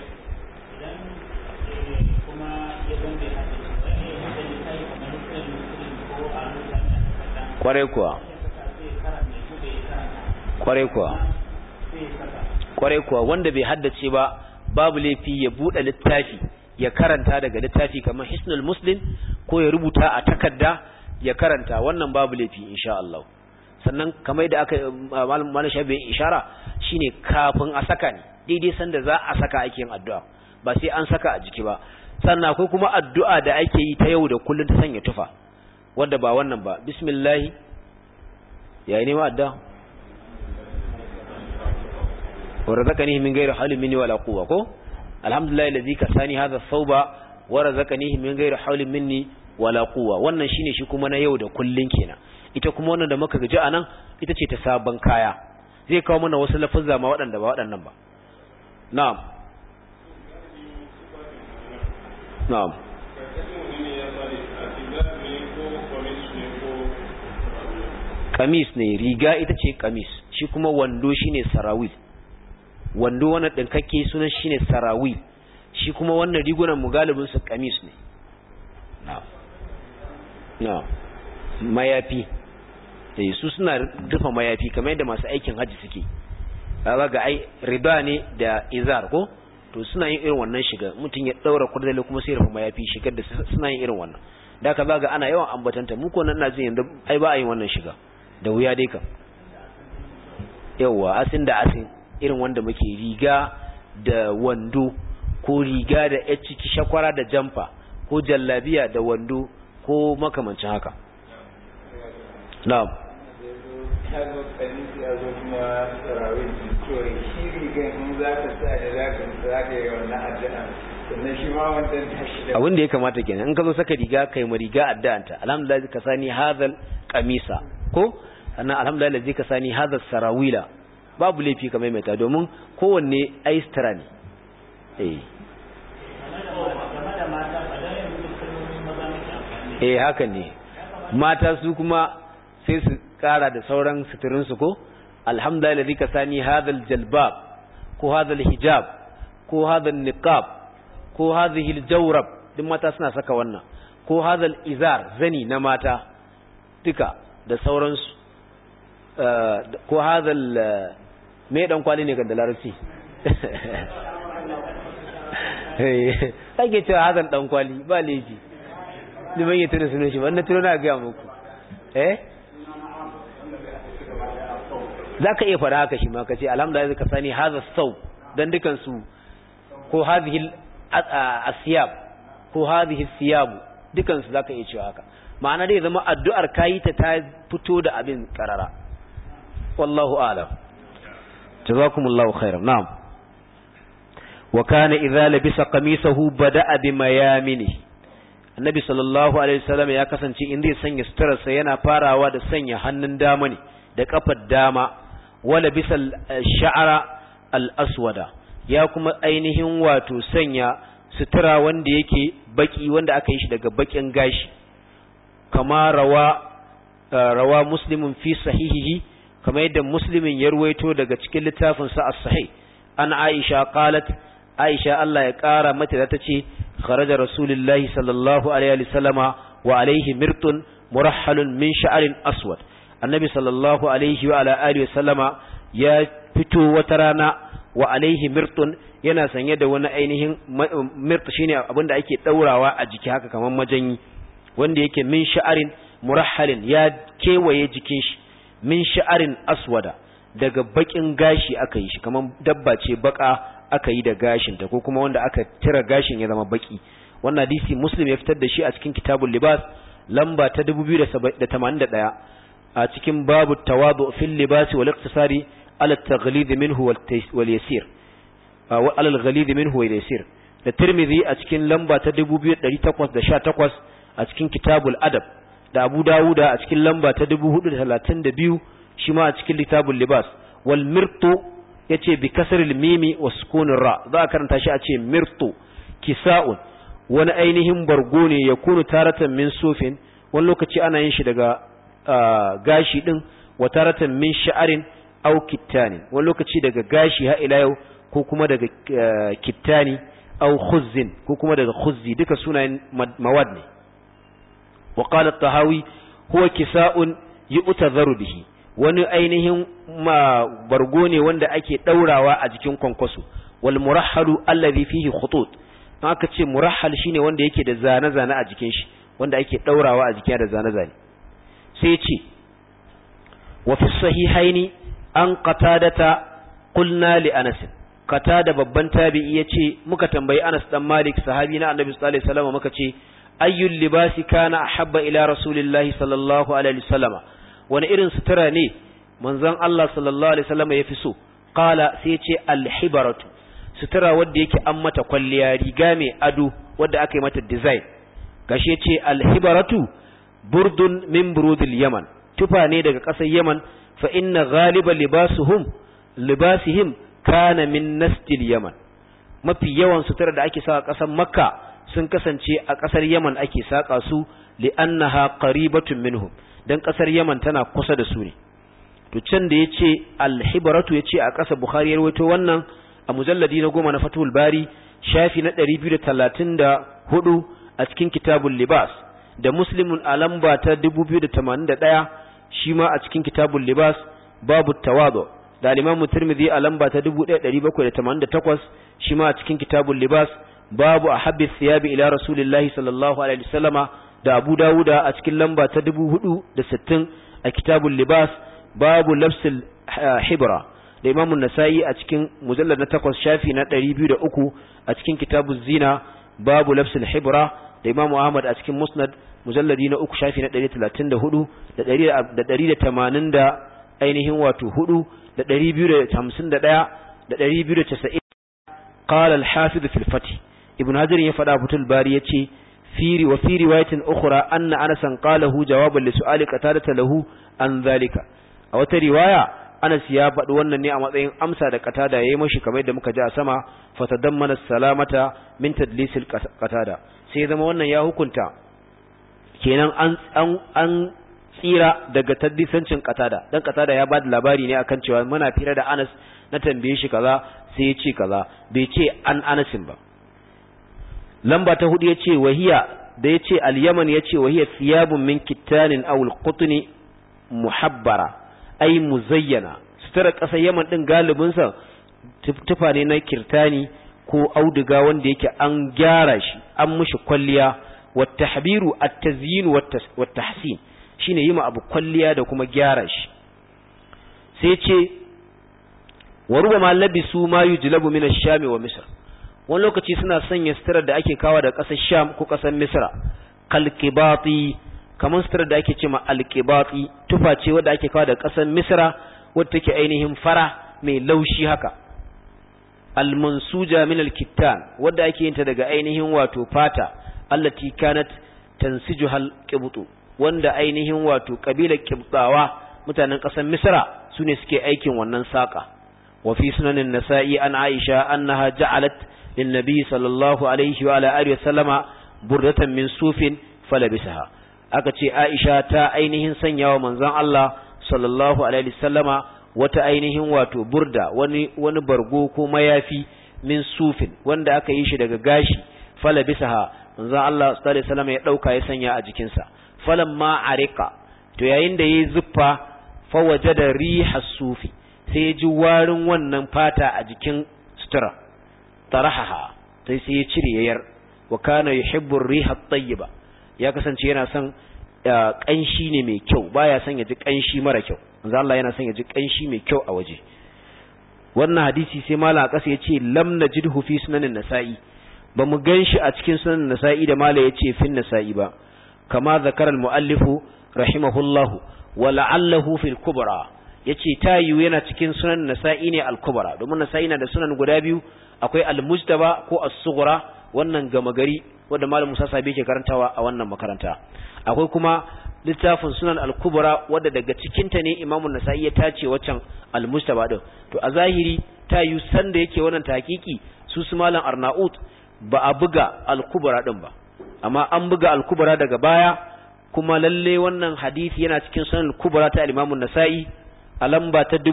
S1: Kwarai kuwa wanda bai haddace ba babu laifi ya bude littafi ya karanta daga littafi kamar Hisnul Muslim, ko ya rubuta a takarda ya karanta, wannan babu laifi insha Allah. Sannan kamar da aka malam shabi ishara shine kafin a saka ne, daidai sanda za a saka ake yin addu'a, ba sai an saka a jiki ba. Sannan akwai kuma addu'a da ake yi ta yau da kullun ta sanya tufa, wanda ba wannan ba, bismillah yayi ne ma adda warzaqani min ghairi hawlin minni wala quwwa, ko alhamdulillah alladhi kasani hadha thawba warzaqani min ghairi hawlin minni wala quwwa. Wannan shine shi kuma na yau da kullun kenan. Ita kuma wannan da muka gaji anan ita ce ta sabon kaya, zai kawo mana wasu lafazza ma waɗanda ba waɗannan ba. Na'am na'am. Kamis ne, riga ita ce kamis, shi kuma wando shine sarawil. Wando wannan dinkakke sunan shine sarawil, shi kuma wannan rigunan mu galibin su kamis ne. Na mayafi, su suna rufa mayafi kamar yadda masu aikin haji suke. Kaga ga ai riba ne da izar ko, to suna yin irin wannan shiga, mutum ya daura kurdale kuma sai rufa mayafi, shigar da suna yin irin wannan. da ka zaga ana yawan ambatanta mu ko nan ina jin yanzu ai ba a yin wannan shiga da wuya dai kam yawa asin da asin irin wanda muke riga da wando ko riga da ya ciki shakwara da jamfa ko jallabiya da wando ko makamancin haka na'am
S3: yazo kanisi yazo kuma tarawih to shi rigan in za ka sa da za ka yi wannan addu'a sannan shi ma wannan tashi da
S1: abin da ya kamata kenan in ka zo saka riga kai ma riga addu'anta alhamdulillah ka sani hadal qamisa ko sannan alhamdulillah zai ka sani hadal sarawila babu laifi ka maimaita domin kowanne aistara ne haka ne mata su kuma sai su kara da sauran suturinsu ko alhamdulillah zai ka sani hadal jalbab ko hadal hijab ko hadal niqab ko hadhihi aljawrab duk mata suna saka wannan ko hadal izar zani na mata duka da sauransu ko hadal me dan kwali ne kan da larabci ake cewa hadal dan kwali ba laifi ni ban yi tuna sunan shi ba na tuno na ga muku zaka iya fara haka shi ma kace alhamdulillah ka sani hadha saw dan dukan su ko hadhihi asiyab ko hadhihi siyab dukan su zaka iya cewa haka ma'ana dai zama addu'ar kayi ta fito da abin karara wallahu a'lam jazakumullahu khairan na'am wa kana idza labisa qamisahu bada'a bimayamini annabi sallallahu alaihi wasallam ya kasance in zai sanya suturarsa yana farawa da sanya hannun dama ne da kafar dama wala bisal sha'ara al-aswada ya kuma ainihin wato sanya sutura wanda yake baki wanda aka yi shi daga bakin gashi kama rawa muslimun fi sahihihi kama yadda muslimin ya ruwaito daga cikin littafin sa as-sahih an aisha qalat aisha Allah ya kara mata da tace kharaja rasulullahi sallallahu alaihi wasallama wa alaihi mirtun murahhalun min sha'rin aswad annabi sallallahu alaihi wa ala alihi wasallama ya fito wata rana wa alaihi mirtun yana sanye da wani ainihin mirt shine abinda ake daurawa a jiki haka kaman majanyi wanda yake min sha'arin murahhalin ya kewaye jikin shi min sha'arin aswada daga bakin gashi aka yi shi kaman dabba ce baka aka yi da gashin ta ko kuma wanda aka tira gashin ya zama baki wannan hadisi muslim ya fitar da shi a cikin kitabul libas lamba ta 2081 a cikin babu tawadu fil libas wal iqtisari ala taghlid minhu wal yasir wa ala al ghalid minhu wal yasir da tirmidhi a cikin lamba ta 2818 a cikin kitabul adab da abu dawuda a cikin lamba ta 432 shi ma a cikin kitabul libas wal mirtu yace bi kasril mimi wa sukunir ra za a karanta shi a ce mirtu kisa'un wani ainihin bargo ne ya kunu taratan min sufin wani lokaci ana yin shi daga gashi din wa taratan min sha'arin aw kittani wani lokaci daga gashi ha ila yau ko kuma daga kittani aw khuzzin ko kuma daga khuzzi duka sunayen mawad ne wa qala at-tahawi huwa kisa'un yu'tadharu bihi wani ainihin bargo ne wanda ake daurawa a jikin kwankwaso wal murahhalu alladhi fihi khutut aka ce murahhal shine wanda yake da zane-zane a jikin shi wanda ake daurawa a jikin da zane-zane sai ya ce wa fi sahihaini an qatadata qulna li anas qatada babban tabi'i yace muka tambayi Anas dan Malik sahabi na Annabi sallallahu alaihi wasallam muka ce ayyul libasi kana ahabba ila rasulillahi sallallahu alaihi wasallam wani irin sutura ne manzon Allah sallallahu alaihi wasallam ya fi so qala sai ya ce alhibaratu sutura wanda yake an mata kwalliya riga mai ado wanda aka yi mata design gashi ya ce alhibaratu burdun min burudil yaman tufa ne daga ƙasar yaman fa inna ghaliba libasihim kana min nastil yaman mafi yawan sutura da ake sa a ƙasar makka sun kasance a ƙasar yaman ake saka su li'annaha qaribatun minhum dan ƙasar yaman tana kusa da su ne to can da yace al-hibaratu yace a ƙasar bukhari ya rawaito wannan a mujalladi na 10 na fathul bari shafi na 234 a cikin kitabul libas da muslimun a lamba ta 2081 shi ma a cikin kitabul libas babu tawadu da al-imam tirmidhi a lamba ta 1788 shi ma a cikin kitabul libas babu ahabbi thiyabi ila rasulillahi sallallahu alaihi wasallama da Abu Dawuda a cikin lamba ta 460 a kitabul libas babu labsil hibra, da Imam an-Nasa'i a cikin mujallad na 8 shafi na 203 a cikin kitabuz zina babu labsil hibra, da Imam Ahmad a cikin musnad mujalladi na 3 shafi na 134 da 180 da ainihin wato 4 da 251 da 290. قال الحافظ في الفتح ابن حجر يفدا فتل باري yace في روايه اخرى ان انس قاله جوابا لسؤال قتاده له عن ذلك. a wata riwaya Anas ya faɗi wannan ne a matsayin amsa da Qatada yayi mashi kamar yadda muka ji a sama, fatadammana salamata min tadlisil Qatada, sai zama wannan ya hukunta kenan an tsira daga tadlisancin Qatada, dan Qatada ya bada labari ne akan cewa muna fira da Anas na tambaye shi kaza sai ya ce kaza, bai ce an Anasin ba. Lamba ta 4 yace wahiya, da yace al-Yaman yace wahiya thiyabun min kittanin aw al-qutni muhabbara ay muzayyana. Sutura ƙasar Yaman din galibin sa tufa ne na kirtani ko auduga wanda yake an gyara shi, an mushi kwalliya, wa tahbiru at-tazyin wa tahsin shine yima abu kwalliya da kuma gyara shi. Sai ce wa rubama labisu ma yujlabu min ash-sham wa misr, wani lokaci suna sanya sutura da ake kawo da ƙasar Sham ko ƙasar Misra, kalqibati, kamar sutura da ake cewa alqibati, tufa ce wadda ake kawo da ƙasar Misra wadda take ainihin fara mai laushi haka, almansuja min alkittan, wadda ake yin ta daga ainihin wato fata, allati kanat tansijuha alqibtu, wanda ainihin wato kabilar qibtawa mutanen ƙasar Misra sune suke aikin wannan saka. wa fi sunanin nasa'i an Aisha annaha ja'alat للنبي صلى الله عليه وعلى آله وسلم بردة من صوف فلبسها. أكتي عائشة تا أينهن سنيا ومنزان الله صلى الله عليه وسلم وتا أينهن واتو بردة ونبرغوكو ميافي من صوف وند أكا يشي دقا غاشي فلبسها منزان الله صلى الله عليه وسلم يتوكا يسنيا أجكنسا فلما عرقا تو يين دا يزبا فوجد ريح الصوف سيجوارن ونن فاتا أجكن سترا tarahaha, sai ya cire yayar. Wa kana yuhibbu ar-riha at-tayyiba, ya kasance yana son kanshi ne mai kyau, baya son ya ji kanshi mara kyau. Manzo Allah yana son ya ji kanshi mai kyau a waje. Wannan hadisi sai mala kasa yace lam najidhu fi sunanin nasa'i, ba mu ganshi a cikin sunanin nasa'i da mala yace fi nasa'i ba, kama zakara al-muallifu rahimahullahu wa la'allahu fil kubra, yace tayu yana cikin sunan nasa'i ne al-kubra, domin nasa'i na da sunan guda biyu, akwai al-mujtaba ko as-sughra, wannan gama gari wanda malam Musa Sabi yake karantawa a wannan makaranta. Akwai kuma littafin sunan al-kubra wanda daga cikin ta ne Imam an-Nasa'i ya tace waccan al-mujtaba din. To a zahiri ta yi sanda yake wannan tahqiqi su malam Arnaut ba a buga al-kubra din ba, amma an buga al-kubra daga baya, kuma lalle wannan hadisi yana cikin sunan al-kubra ta Imam an-Nasa'i a lamba ta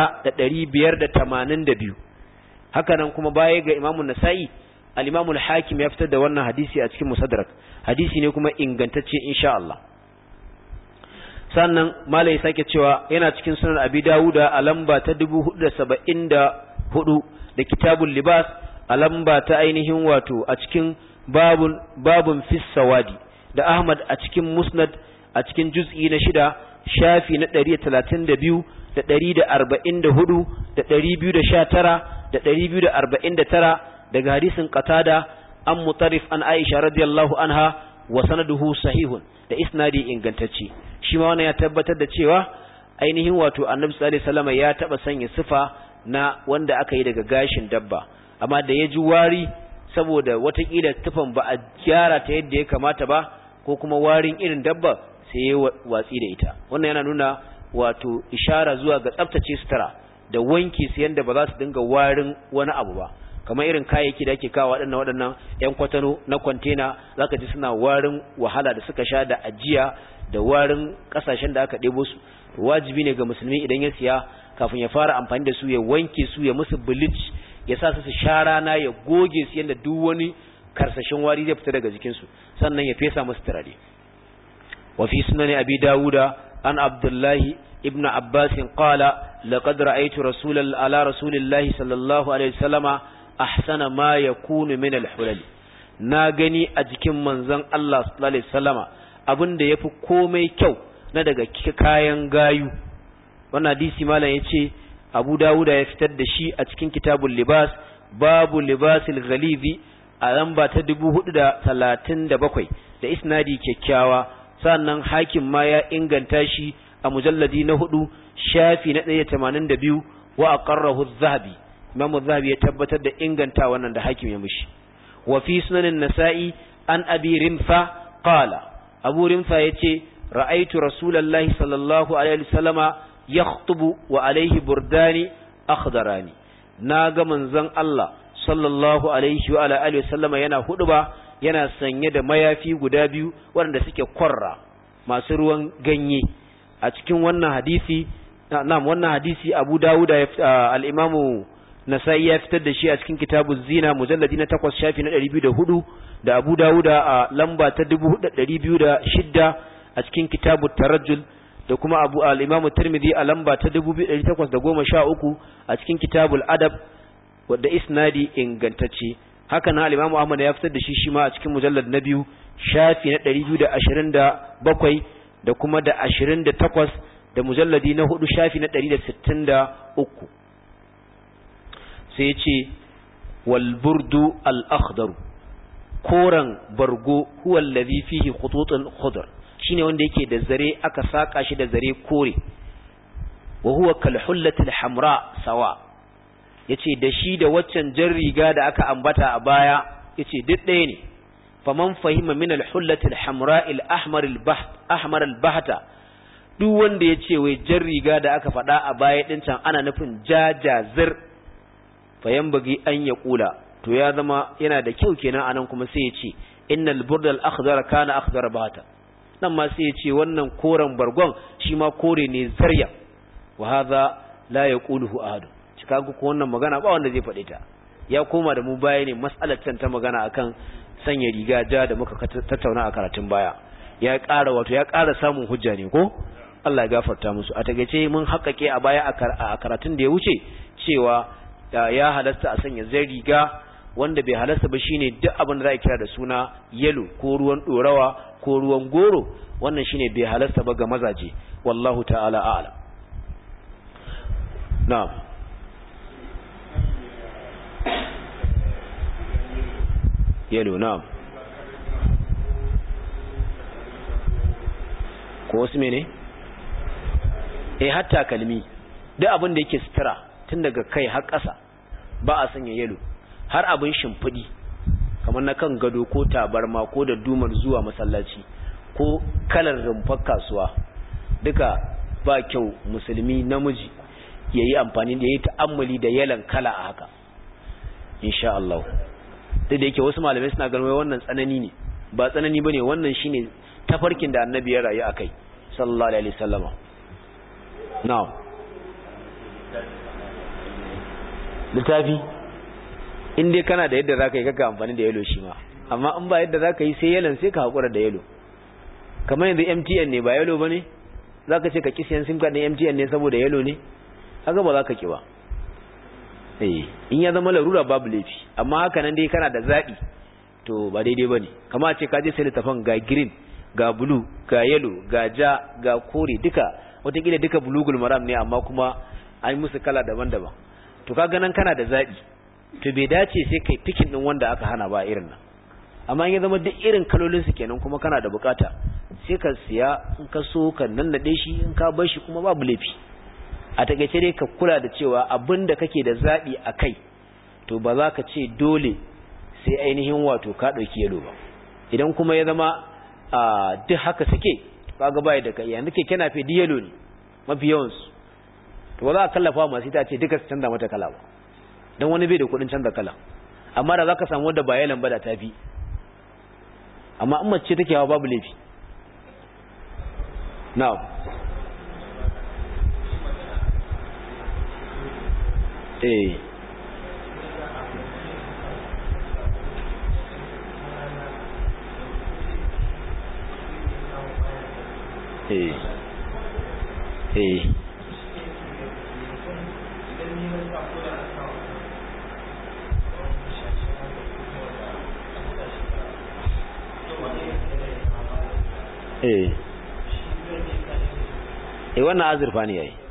S1: 9582. haka nan kuma baya ga Imam an-Nasa'i al-Imam al-Hakim ya fitar da wannan hadisi a cikin Musaddarak, hadisi ne kuma ingantacce insha Allah. Sannan malai sake cewa yana cikin sunan Abi Dawuda a lamba ta 474 da kitabul libas a lamba ta ainihin wato a cikin babun fis sawadi, da Ahmad a cikin Musnad a cikin juz'i na 6 shafi na 132 da 144 da 219 da 249 daga hadisin Qatada an Mutarrif an Aisha radiyallahu anha wa sanaduhu sahihun, da isnadi ingantacce. Shi ma wannan ya tabbatar da cewa ainihin wato Annabi sallallahu alaihi wasallam ya taba sanya sifa na wanda aka yi daga gashin dabba, amma da ya ji wari saboda watakila tufan ba a gyara ta yadda ya kamata ba, ko kuma warin irin dabba, sai ya watsi da ita. Wannan yana nuna wato ishara zuwa ga tsaftace sutura da wanke su yanda ba za su dinga warin wani abu ba, kamar irin kayayyaki da ake kawo waɗannan ƴan kwatano na kwantena, zaka ji suna warin wahala da suka sha da ajiya da warin kasashen da aka ɗebo su. Wajibi ne ga musulmi idan ya siya, kafin ya fara amfani da su ya wanke su, ya musu bleach, ya sa su sha rana, ya goge su yanda duk wani karsashin wari zai fita daga jikin su, sannan ya fesa musu turare. wa fi sunan Abi Dawuda an Abdullahi ibn Abbas qala laqad ra'aytu rasulillahi sallallahu alaihi wasallama ahsana ma yakunu min al-hulal. Na gani a jikin manzon Allah sallallahu alaihi wasallama abin da yafi komai kyau na daga kayan gayu. Wannan hadisi malam yace Abu Dawuda ya fitar da shi a cikin kitabul libas, babu libasil ghalizi a lamba ta 437 da isnadi kyakkyawa. Sannan Hakim ma ya inganta shi a mujalladi na 4 shafi na 182 wa aqarrahu az-Zahabi. Imam az-Zahabi ya tabbatar da inganta wannan da Hakim ya mishi. Wa fi sunanin Nasa'i an Abi Rimfa qala, Abu Rimfa yace ra'aytu Rasulullahi sallallahu alaihi wasallama yakhtubu wa alaihi burdani akhdarani. Naga manzon Allah sallallahu alaihi wa alihi wasallama yana huduba, yana sanye da mayafi guda biyu waɗanda suke kwarra masu ruwan ganye. A cikin wannan hadisi wannan hadisi Abu Dawud al-Imam Nasa'i ya fitar da shi a cikin Kitabuz Zina mujalladi na 8 shafi na 204 da Abu Dawud a lamba ta 4206 a cikin Kitabut Tarajjul da kuma al-Imam Tirmidhi a lamba ta 2813 a cikin Kitabul Adab wadda isnadi ingantacce. Haka nan al-Imam Ahmad ya fitar da shi ma a cikin mujallad na 2 shafi na 227 da kuma da 28 da mujalladi na 4 shafi na 163. sai ya ce wal burdu al akhdar, koran bargo huwa alladhi fihi khututun khudr, shine wanda yake da zare aka saka shi da zare kore. wa huwa kal hullati al hamra sawa, yace da shi da waccan jan riga da aka ambata a baya yace duk ɗaya ne. faman fahima min al hullati al hamra al ahmar al bahta, duk wanda yace wai jan riga da aka faɗa a baya din can ana nufin jajazir, fayan bagi an ya kula, to ya zama yana da kyau kenan anan kuma sai ya ce innal burdal akhdar kana akhdar bahta, nan ma sai ya ce wannan koren bargon shi ma kore ne zarya. wa hadha la yaquluhu ahad, cika ku wannan magana ba wanda zai faɗe ta. ya koma da mu baya ne mas'alar ta magana akan sanya riga ja da muka tattauna a karatun baya. ya ƙara samun hujja ne ko Allah ya gafarta musu. A tagace mun haƙaƙe a baya a karatun da ya wuce cewa ya halasta a sanya zai riga, wanda bai halasta ba shine duk abin da za a kira da suna yelo ko ruwan dorawa ko ruwan goro, wannan shine bai halasta ba ga mazaje. wallahu ta'ala a'lam. na'am. yelo na'am. ko wasu mene? hatta kalmi, duk abin da yake sutura tun daga kai har ƙasa ba a sanya yelo. har abin shimfiɗi kamar na kan gado ko tabarma ko da dumar zuwa masallaci ko kalar rumfar kasuwa, duka ba kyau musulmi namiji yayi amfani da yayi ta'ammuli da yalan kala a haka insha Allah. da yake wasu malamai suna ganin wannan tsanani ne, ba tsanani bane, wannan shine tafarkin da annabi ya rayu akai sallallahu alaihi wasallama. na'am. littafi in dai kana da yadda zaka yi kaka amfani da yelo shi ma, amma in ba yadda zaka yi sai yelon sai ka hakura da yelo. kamar yanzu MTN ne ba yelo bane, zaka ce ka ki siyan sim card din MTN ne saboda yelo ne, kaga ba zaka ki ba. in ya zama larura babu laifi, amma haka nan dai kana da zabi to ba daidai bane. kamar a ce ka je sai littafin ga green ga blue ga yellow ga ja ga kore, duka wataƙila duka bulugul maram ne amma kuma an musu kala daban-daban, to kaga nan kana da zabi, to bai dace sai kai pikin din wanda aka hana ba irin nan. amma in ya zama duk irin kalolin su kenan kuma kana da bukata sai ka siya, in ka so ka nannade shi, in ka bar shi kuma babu laifi. a takeice dai ka kula da cewa abinda kake da zabi akai to ba za ka ce dole sai ainihin wato ka dauki yelo ba. idan kuma ya zama duk haka suke kaga bai da kai, yanzu keke na fi yelo ne mafi yawan su, to ba za ka kallafa masu ita ce duka su canza mata kala ba, dan wani bai da kudin canza kala. amma da zaka samu wanda ba yalan ba da tafi, amma in mace take hawa babu laifi. na'am. wannan azurfa ne yayi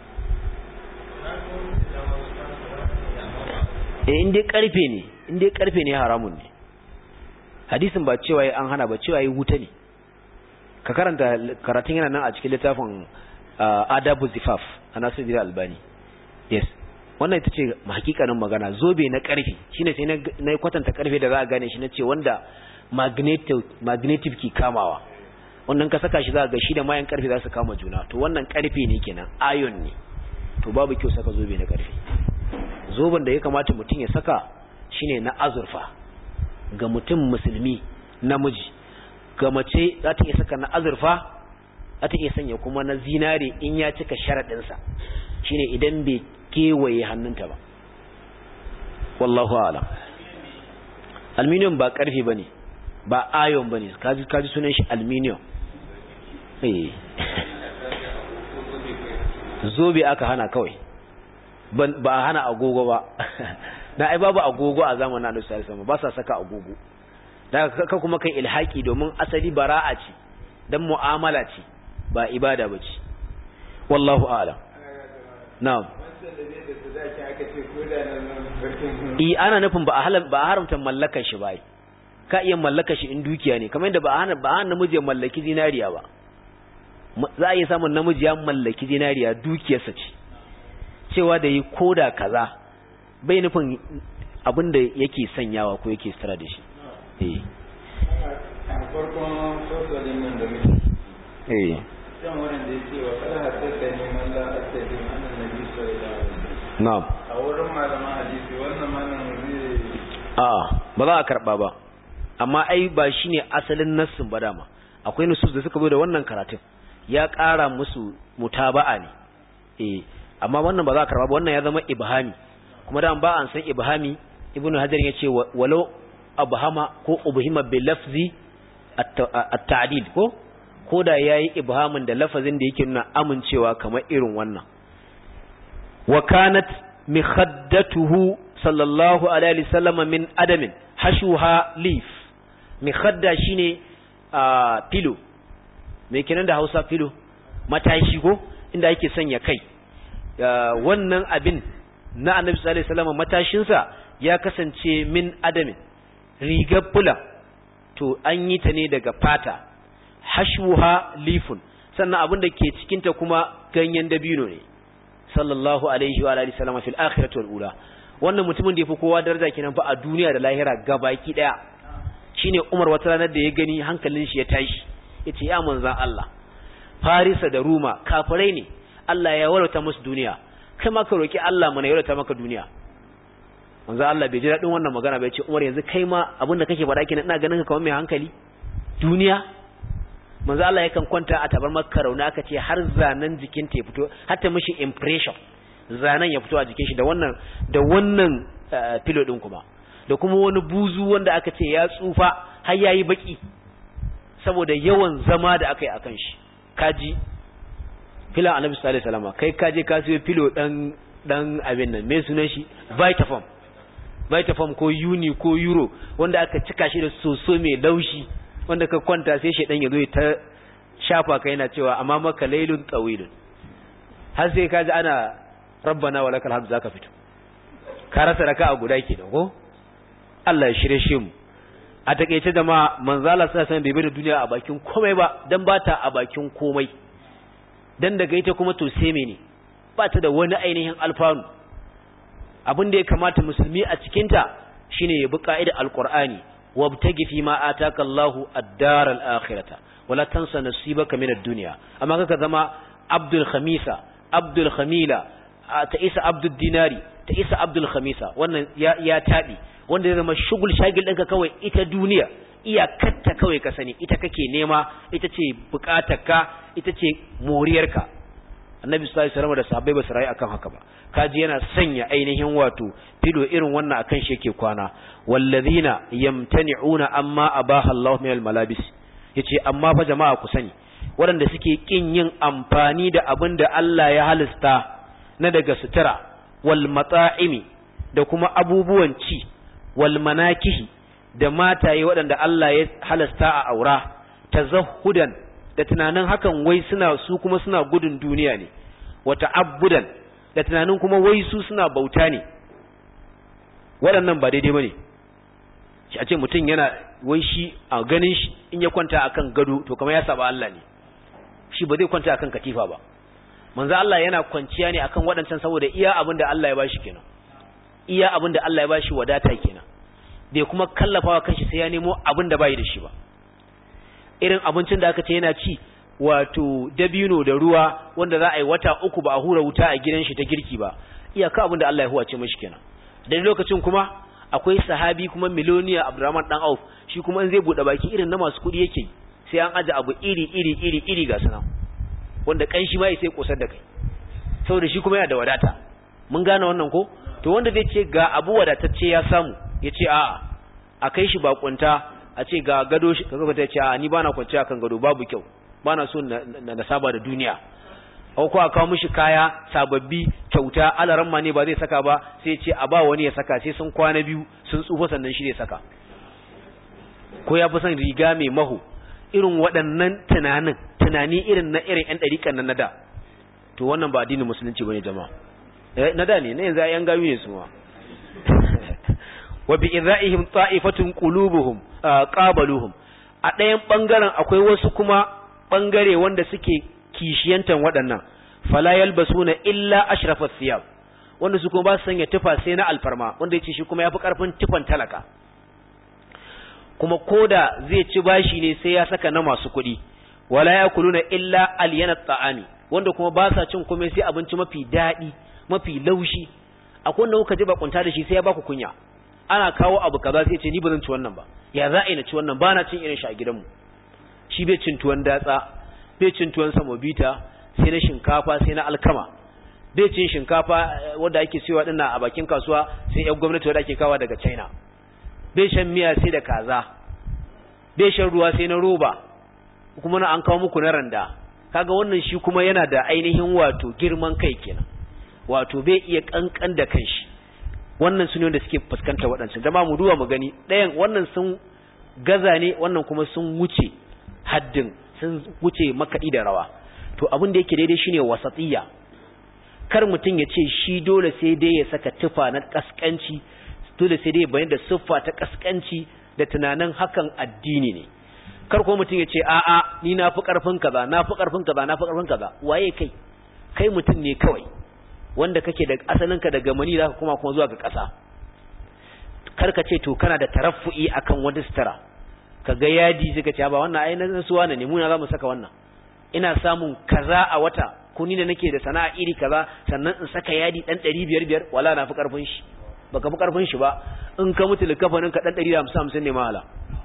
S1: in dai karfe ne haramun ne. Hadisin ba cewa an hana ba, cewa wuta ne. Ka karanta karatun yana nan a cikin littafin Adabu Zifaf a Nasiruddin Albani. Yes, wannan ita ce hakikanin magana. Zobe na karfe shine sai na kwatanta karfe da za a gane shi, na ce wanda magnetic ke kamawa, wannan ka saka shi za ga shi da mayan karfe za su kama juna, to wannan karfe ne kenan, iron ne. To babu kyau saka zobe na karfe. Zoben da ya kamata mutum ya saka shine na azurfa ga mutum musulmi namiji. Ga mace za ta iya saka na azurfa, za ta iya sanya kuma na zinare in ya cika sharaɗinsa, shine idan bai kewaye hannunta ba. Wallahu a'lam. Aluminium ba karfe bane, ba iron bane, kaji sunan shi aluminium. Zobe aka hana kawai, ba a hana agogo ba. Na ai babu agogo a zamanin Annabi sallallahu alaihi wasallam, ba sa saka agogo. Daga ka kuma kai ilhaki, domin asali bara'a ce, dan mu'amala ce, ba ibada bace. Wallahu a'lam. Na'am. Ana nufin ba a haramta mallakar shi ba. Ka iya mallakar shi in dukiya ne, kamar yadda ba a hana namiji ya mallaki zinariya ba. Za a iya samun namiji ya mallaki zinariya, dukiyarsa ce. Cewa da yi koda kaza bai nufin abin da yake sanyawa ko yake sutura da shi.
S3: A farkon sosalin nan da muke can wurin da ya ce wa kada haddasa neman la'asari annan nabi sallallahu alaihi wasallam.
S1: Na'am.
S3: A wurin malaman hadisi wannan malam
S1: ba za a karba ba, amma ai ba shine asalin nassin ba dama. Akwai nusus da suka zo da wannan karatun, ya ƙara musu mutaba'a ne. Amma wannan ba za a karba ba, wannan ya zama ibhami, kuma da ba an san ibhami. Ibnu Hajar ya ce walau abhama ko ubhima bi lafzi at-ta'dil ko da yayi ibhamin da lafazin da yake nuna amincewa kamar irin wannan. Wa kanat mikhaddatuhu sallallahu alaihi wasallam min adamin hashuha leaf. Mikhadda shine pillow, me kenan da Hausa pillow, matashi ko inda yake sanya kai. Wannan abin na Annabi sallallahu alaihi wasallam matashinsa ya kasance min adamin, rigar bula, to an yi ta ne daga fata, hashwuha lifun, sannan abin da ke cikinta kuma ganyen dabino ne, sallallahu alaihi wa alihi wasallam fil akhirati wal ula. Wannan mutumin da yafi kowa daraja kenan fa a duniya da lahira gabaki daya. Shine Umar wata ranar da ya gani hankalin shi ya tashi, yace ya manzon Allah, Farisa da Ruma kafirai ne, Allah ya warauta musu duniya, kai ma ka roki Allah mana ya warauta maka duniya. Manzo Allah bai ji dadin wannan magana ba, ya ce Umar yanzu kai ma abinda kake faɗa kenan, ina ganin ka kamar mai hankali. Duniya? Manzo Allah yakan kwanta a tabar Makka rauna, aka ce har zanen jikin ta ya fito, har ta mishi impression, zanen ya fito a jikin shi da wannan pillow din kuma. Da kuma wani buzu wanda aka ce ya tsufa har yayi baki saboda yawan zama da aka yi akan shi. Kaji filan Annabi sallallahu alaihi wasallam, kai kaje ka siyo pillow dan abin nan, me sunan shi? Vitafoam ko Uni ko Euro, wanda aka cika shi da soso mai laushi, wanda ka kwanta sai shedan ya zo ta shafa ka yana cewa amma maka lailun tawilun, har sai kaji ana rabbana walakal hamd zaka fito, ka rasa raka'a guda kenan ko. Allah ya shirye shi mu. A takeice da manzo Allah sallallahu alaihi wasallam bai bai da duniya a bakin komai ba, dan bata a bakin komai, dan daga ita kuma to sai mene, ba ta da wani ainihin alfanu. Abin da ya kamata musulmi a cikinta shine ya bi ka'idar alqur'ani, wabtagi fi ma ataka Allahu ad-dar al-akhirata wala tansa nasibaka min ad-dunya. Amma kaka zama abdul khamisa, abdul khamila, ta isa abdul dinari, ta isa abdul khamisa, wannan ya tabi. Wanda ya zama shugul shagil ɗinka kawai ita duniya, iyakarta kawai ka sani, ita kake nema, ita ce bukatarka, ita ce moriyarka. Annabi sallallahu alaihi wasallam da sahabbai ba su rayu akan haka ba. Kaji yana sanya ainihin wato fido irin wannan akan shi yake kwana. Wallazina yamtani'una amma abaha Allah min almalabis. Yace amma fa jama'a ku sani, waɗanda suke kin yin amfani da abin da Allah ya halasta na daga sutura, wal mata'imi, da kuma abubuwan ci, wal manakihi, da mataye waɗanda Allah ya halasta a aura, tazahhudan da tunanin hakan wai su kuma suna gudun duniya ne, wa ta'abbudan da tunanin kuma wai su suna bauta ne. Waɗannan ba daidai bane. Shi a ce mutum yana wai shi a ganin shi in ya kwanta akan gado to kamar ya saba Allah ne. Shi ba zai kwanta akan katifa ba. Manzo Allah yana kwanciya ne akan waɗancan saboda iya abin da Allah ya bashi kenan. Iya abin da Allah ya bashi wadata kenan. Bai kuma kallafawa kanshi sai ya nemo abin da bai da shi ba. Irin abincin da aka ce yana ci wato dabino da ruwa wanda za a yi wata 3 ba a hura wuta a gidan shi ta girki ba, iyaka abin da Allah ya huwace mishi kenan. Da lokacin kuma akwai sahabi kuma miloniya Abdurrahman dan Auf, shi kuma in zai bude baki irin na masu kudi yake sai an aje abu iri ga sanan wanda kanshi ma sai kosar da kai saboda shi kuma yana da wadata. Mun gane wannan ko? To wanda zai ce ga abu wadatacce ya samu yace a kai shi bakunta a ce ga gado shi kaga ta ce ni bana kwanciya kan gado, babu kyau, bana so na saba da duniya. Ko a kawo mishi kaya sababbi kyauta, alaran ma ne ba zai saka ba sai ce a ba wani ya saka sai sun kwana 2 sun tsufa sannan shi zai saka. Ko ya fi son riga mai maho. Irin waɗannan tunani irin na irin ƴan ɗariƙan nan na da, to wannan ba addinin musulunci bane jama'a. Na da ne, na yanzu ƴan gayu ne su ma. Wa bi idza'ihim ta'ifatun qulubuhum qabaluhum. A ɗayan bangaren akwai wasu kuma bangare wanda suke kishiyantan waɗannan, fala yalbasuna illa ashrafat thiyab, wanda su kuma ba su sanya tufa sai na alfarma, wanda yace shi kuma yafi karfin tufan talaka. Kuma koda zai ci bashi ne sai ya saka na masu kuɗi. Wala yakuluna illa alyanat ta'ami, wanda kuma ba sa cin komai sai abinci mafi daɗi mafi laushi. Akwai wanda kuka ji bakunta da shi sai ya baku kunya. Ana kawo abu kaza sai ce ni ba zan ci wannan ba, ya za a yi na ci wannan, ba na cin irin shi a gidanmu. Shi bai cin tuwon datsa, bai cin tuwon samobita, sai na shinkafa sai na alkama. Bai cin shinkafa wanda ake siyowa dinnan a bakin kasuwa sai ƴan gwamnati wanda ake kawo daga China. Bai shan miya sai da kaza, bai shan ruwa sai na roba, kuma na an kawo muku na randa. Kaga wannan shi kuma yana da ainihin wato girman kai kenan, wato bai iya kankan da kanshi. Wannan su ne wanda suke fuskanta waɗancan. Jama'a mu duba mu gani, ɗayan wannan sun gaza ne, wannan kuma sun wuce haddin, sun wuce makaɗi da rawa. To abin da yake daidai shine wasatiyya. Kar mutum ya ce shi dole sai dai ya saka tufa na kaskanci, dole sai dai bayan da siffa ta kaskanci da tunanin hakan addini ne. Kar ko mutum ya ce a'a ni na fi karfin kaza, na fi karfin kaza, na fi karfin kaza. Waye kai? Kai mutum ne kawai wanda kake da asalinka daga mani zaka kuma zuwa ga ƙasa. Kar ka ce to kana da taraffu'i akan wata sutura. Kaga yadi suka ce ba wannan ai na suwa ne, mu na za mu saka wannan. Ina samun kaza a wata, ko ni da nake da sana'a iri kaza sannan in saka yadi dan 500 wala na fi karfin shi. Baka fi karfin shi ba, in ka mutu likafanin ka dan 150 ne mahala.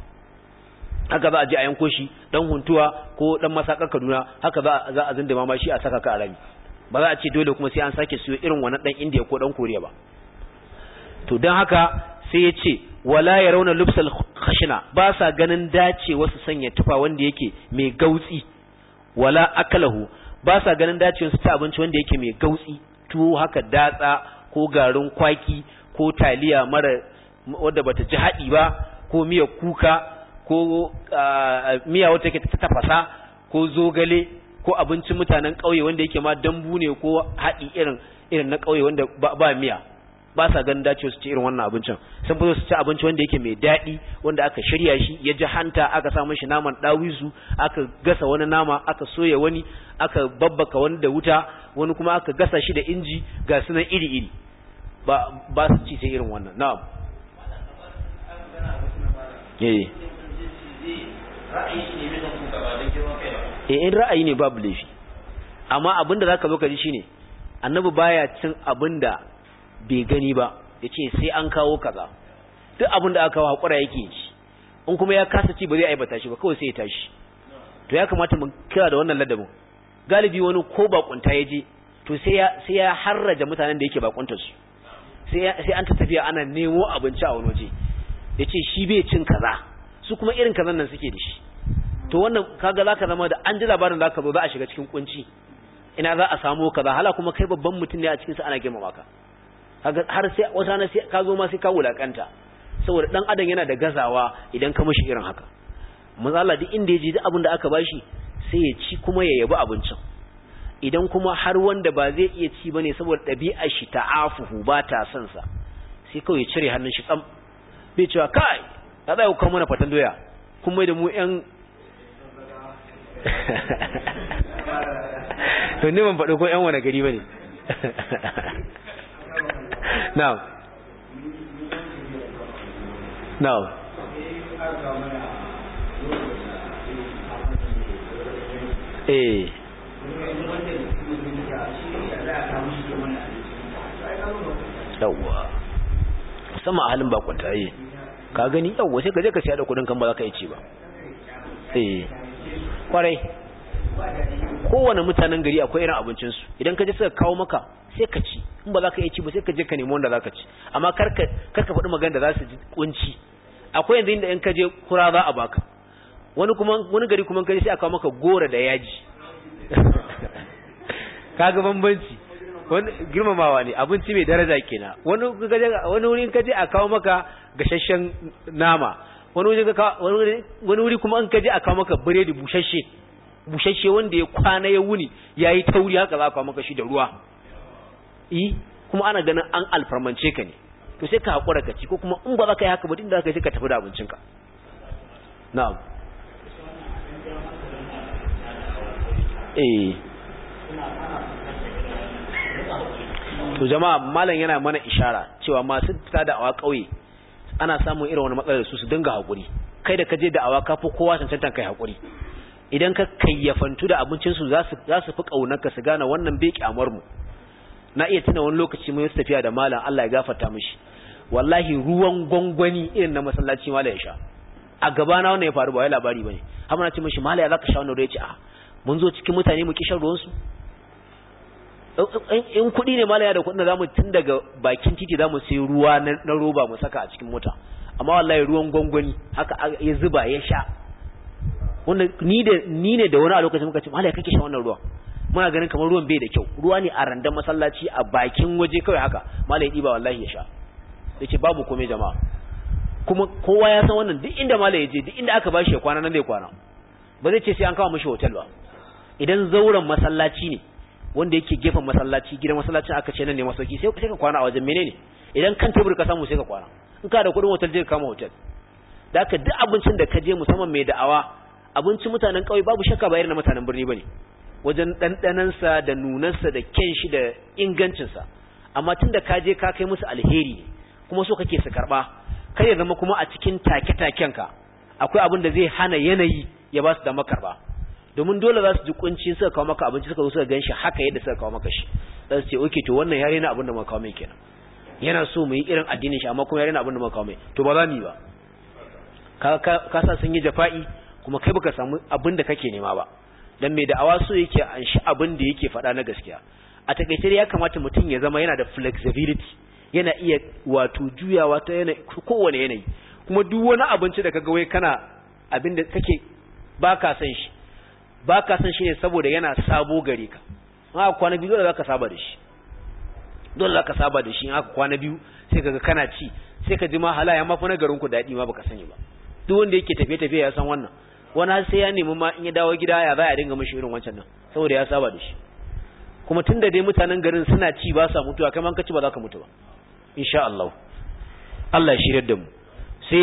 S1: Haka za a je a yanko shi dan huntuwa ko dan masakar Kaduna, haka za a zindima ma shi a saka ka a rami. Ba za a ce dole kuma sai an sake siyo irin wannan dan India ko dan Korea ba. To dan haka sai ya ce wala yarawna lubsal khashina, ba sa ganin dace wasu sanya tufa wanda yake mai gautsi, wala akalahu, ba sa ganin dace wasu ta abinci wanda yake mai gautsi, tuwo haka datsa ko garin kwaki ko taliya mara wadda bata ji haɗi ba, ko miya kuka ko miya wata ke ta tafasa ko zogale ko abincin mutanen ƙauye wanda yake ma dambu ne ko haɗi irin na ƙauye wanda ba miya. Ba sa ganin dacewa su ci irin wannan abincin. Sun fi su ci abinci wanda yake mai daɗi, wanda aka shirya shi ya ji hanta, aka sa mishi naman ɗawisu, aka gasa wani nama, aka soya wani, aka babbaka wani da wuta, wani kuma aka gasa shi da inji, ga sunan iri-iri. Ba su ci sai irin wannan. Na'am. In ra'ayi ne babu laifi, amma abinda zaka zo ka ji shine annabi baya cin abinda bai gani ba, yace sai an kawo kaza. Duk abinda aka kawo hakura yake ci, in kuma ya kasa ci ba zai aibata shi ba, kawai sai ya tashi. To ya kamata mu kira da wannan ladabin. Galibi wani ko bakunta yaje to sai ya harraja mutanen da yake bakuntar su, sai an ta tafiya ana nemo abinci a wani waje, yace shi bai cin kaza, su kuma irin kazan nan suke da shi. To wannan kaga zaka zama da an ji labarin zaka zo za a shiga cikin kunci, ina za a samu kaza, hala kuma kai babban mutum ne a cikin sa ana girmama ka. Kaga har sai wata na sai ka zo ma sai ka wulakanta, saboda dan adam yana da gazawa idan ka mishi irin haka. Manzo Allah duk inda yaji duk abin da aka bashi sai ya ci kuma ya yabi abincin. Idan kuma har wanda ba zai iya ci bane saboda ɗabi'ar shi ta'afuhu ba ta son sa, sai kawai ya cire hannun shi tsam, bai cewa kai ka tsaya ku mana fatan doya kun mai da mu ƴan to ne ban faɗo ko ƴan wani gari bane. Now yawwa sama a halin bakwanta ka gani yawwa sai ka je ka siya da kudin kan ba za ka yi ci ba. Kwarai kowane mutanen gari akwai irin abincinsu, idan ka je suka kawo maka sai ka ci, in ba za ka yi ci ba sai ka je ka nemi wanda za ka ci, amma karka faɗi magana da za su ji kunci. Akwai yanzu inda in ka je kura za a baka, wani gari kuma ka je sai a kawo maka gora da yaji. Kaga bambanci, wani girmamawa ne, abinci mai daraja kenan. Wani wuri in ka je a kawo maka gashashen nama, wani wuri kuma in ka je a kawo maka biredi bushashe wanda ya kwana ya wuni ya yi tauri, haka za a kawo maka shi da ruwa. Kuma ana ganin an alfarmance ka ne, to sai ka haƙura ka ci, ko kuma in ba za ka yi haka ba inda za ka yi sai ka tafi da abincinka. Na'am. To jama'a, malam yana mana ishara cewa masu fita da awa ƙauye ana samun irin wani matsalar su dinga haƙuri. Kai da ka je da awa ka fi kowa cancantan kai haƙuri. Idan ka kayyafantu da abincinsu za su fi ƙaunarka, su gane wannan bai kyamar mu. Na iya tuna wani lokaci mun yi tafiya da malam, Allah ya gafarta mishi, wallahi ruwan gwangwani irin na masallaci malam ya sha a gaba na. Wannan ya faru ba wai labari bane. har na ce mishi mala ya zaka sha wannan ruwa, ya ce mun zo cikin mutane mu kishan ruwan su. In kuɗi ne mala ya da kuɗin da zamu tun daga bakin titi zamu sai ruwa na roba mu saka a cikin mota, amma wallahi ruwan gwangwani haka ya zuba ya sha. Wanda ni ne da wani a lokacin muka ce mala ya kake sha wannan ruwa, muna ganin kamar ruwan bai da kyau, ruwa ne a randan masallaci a bakin waje kawai haka, mala ya diba wallahi ya sha. Yace babu komai jama'a, kuma kowa ya san wannan, duk inda mala ya je, duk inda aka bashi ya kwana nan zai kwana, ba zai ce sai an kawo mishi hotel ba. Idan zauren masallaci ne wanda yake gefen masallaci, gidan masallacin aka ce nan ne masauki, sai ka kwana a wajen. Menene idan kan tebur ka samu sai ka kwana, in ka da kudin hotel je ka kama hotel. Da haka duk abincin da ka je, musamman mai da'awa, abincin mutanen kauye babu shakka ba irin na mutanen birni bane wajen dandanansa da nunansa da kyan shi da ingancinsa, amma tunda ka je ka kai musu alheri kuma so kake su karba, kai ya zama kuma a cikin take-taken ka akwai abin da zai hana yanayi ya ba su da makarba, domin dole za su ji kunci suka kawo maka abinci, suka zo suka ganshi haka yadda suka kawo maka shi, za su ce okay to wannan yare na abin da muka kawo mai kenan, yana so mu yi irin addinin shi amma kuma yare na abin da muka kawo mai, to ba za mu yi ba. Ka sa sun yi jafa'i kuma kai baka samu abin da kake nema ba, dan mai da'awa so yake an shi abin da yake faɗa na gaskiya. A takaice ya kamata mutum ya zama yana da flexibility, yana iya wato juyawa ta kowane yanayi, kuma duk wani abinci da kaga wai kana abin da kake baka san shi ne saboda yana sabo gare ka. In aka kwana biyu dole zaka saba da shi, in aka kwana biyu sai kaga kana ci, sai ka ji ma halaya ma fa na garin ku dadi ma baka sani ba. Duk wanda yake tafiye ya san wannan. Wani har sai ya nemi ma in ya dawo gida ya za a dinga mishi irin wancan nan, saboda ya saba da shi. Kuma tunda dai mutanen garin suna ci ba sa mutuwa, kai ma ka ci ba za ka mutu ba insha Allah. Allah ya shiryar da mu. Sai ya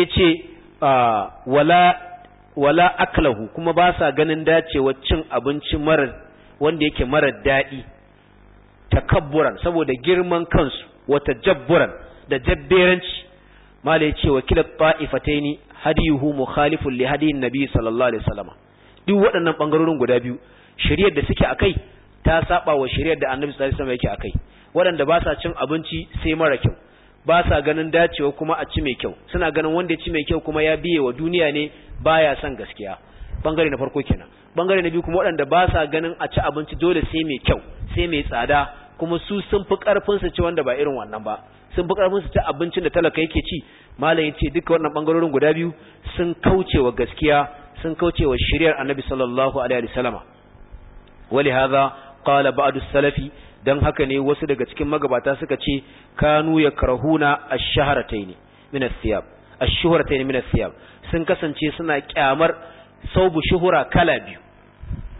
S1: ce wala aklahu, kuma ba sa ganin dacewa cin abinci wanda yake mara daɗi, takabburan saboda girman kansu, wata jabburan da jabberanci. Mala ya ce wa kilat ta'ifataini hadiyuhu mukhalifun li hadiyin nabi sallallahu alaihi wasallam. Duk waɗannan bangarorin guda biyu, shari'ar da suke akai ta saba wa shari'ar da annabi sallallahu alaihi wasallam yake akai. Waɗanda ba sa cin abinci sai mara kyau, ba sa ganin dacewa kuma a ci mai kyau, suna ganin wanda ya ci mai kyau kuma ya biye wa duniya ne, baya son gaskiya. Bangare na farko kenan. Bangare na biyu kuma waɗanda ba sa ganin a ci abinci dole sai mai kyau, sai mai tsada, kuma su sun fi karfin su ci wanda ba irin wannan ba, sun fi karfin su ci abincin da talaka yake ci. Malam yace duka wannan bangarorin guda biyu sun kauce wa gaskiya, sun kauce wa shari'ar annabi sallallahu alaihi wasallama. Wali hadha qala ba'du salafi, dan haka ne wasu daga cikin magabata suka ce kanu yakrahuna ash-shahratayn min ath-thiyab, ash-shuhratayn min ath-thiyab, sun kasance suna kyamar saubu shuhura kala biyu.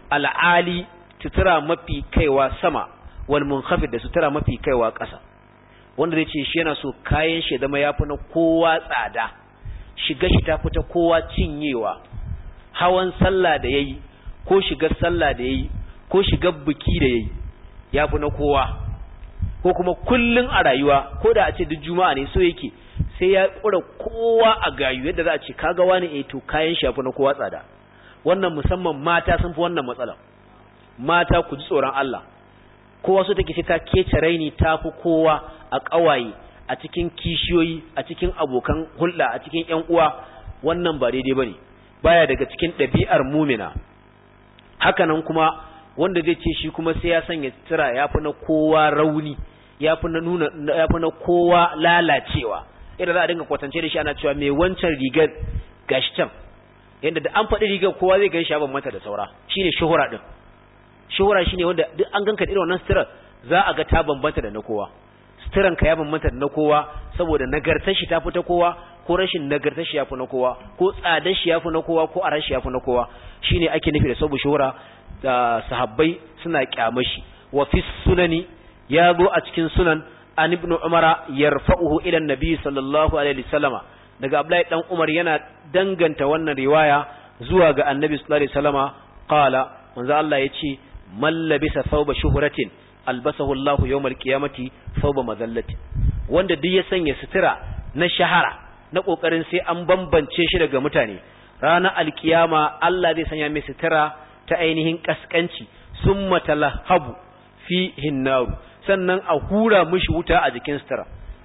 S1: al'ali sutura mafi kaiwa sama wal munkhafid da sutura mafi kaiwa ƙasa wanda zai ce shi yana so kayan shi zama yafi na kowa tsada shiga shi ta fita kowa cinyewa hawan sallah da yayi ko shigar sallah da yayi ko shigar biki da yayi yafi na kowa ko kuma kullun a rayuwa ko da a ce duk juma'a ne so yake sai ya kura kowa a gayu yadda za a ce kaga wani to kayan shi yafi na kowa tsada wannan musamman mata sun fi wannan matsala mata ku ji tsoron Allah kowa so take sai ta kece raini tafi kowa a kawaye a cikin kishiyoyi a cikin abokan hulɗa a cikin ƴan uwa wannan ba daidai bane baya daga cikin ɗabi'ar mumina hakanan kuma wanda zai ce shi kuma sai ya sanya sutura yafi na kowa rauni yafi na kowa lalacewa idan za a dinga kwatance da shi ana cewa mai wancan rigar gashi can yanda da an faɗi rigar kowa zai gan shi ban mata da saura shine shuhura din shuhura shine wanda duk an ganka da irin wannan sutura za a ga ta bambanta da na kowa suturan ka ya bambanta da na kowa saboda nagartar shi ta fi ta kowa ko rashin nagartar shi ya fi na kowa ko tsadar shi ya fi na kowa ko aran shi ya fi na kowa shine ake nufi da sabu shuhura da sahabbai suna kyamashi wa fi sunani ya zo a cikin sunan an ibn umara yarfa'uhu ila annabi sallallahu alaihi wasallama daga abdullahi dan umar yana danganta wannan riwaya zuwa ga annabi sallallahu alaihi wasallama qala manzo Allah yace man labisa thawba shuhratin albasahu Allahu yawmal qiyamati thawba madallati wanda duk ya sanya sutura na shahara na kokarin sai an bambance shi daga mutane ranar alkiyama Allah zai sanya mai sutura ta ainihin kaskanci summa talahabu fi hinnaru sannan a hura mishi wuta a jikin sutura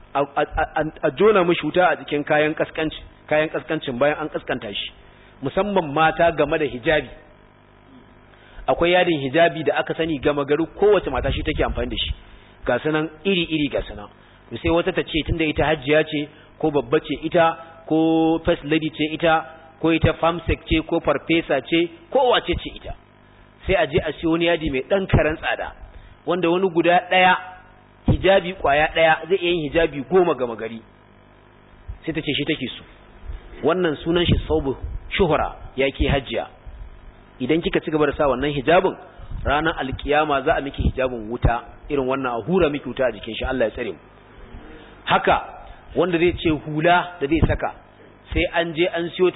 S1: a jona mishi wuta a jikin kayan kaskancin bayan an kaskanta shi musamman mata game da hijabi akwai yadin hijabi da aka sani gama gari kowace mata shi take amfani da shi ga sanan iri ga sanan sai wata ta ce tunda ita hajjiya ce ko babba ce ita ko first lady ce ita ko ita famsec ce ko farfesa ce ko wace ce ita sai a je a siyo wani yadi mai dan karan tsada wanda wani guda daya hijabi kwaya daya zai iya yin hijabi 10 gama gari sai ta ce shi take so wannan sunan shi saubu shuhura yake hajjiya idan kika ci gaba da sa wannan hijabin ranar alkiyama za a miki hijabin wuta irin wannan a hura miki wuta a jikin shi Allah ya tsare mu haka wanda zai ce hula da zai saka sai an je an siyo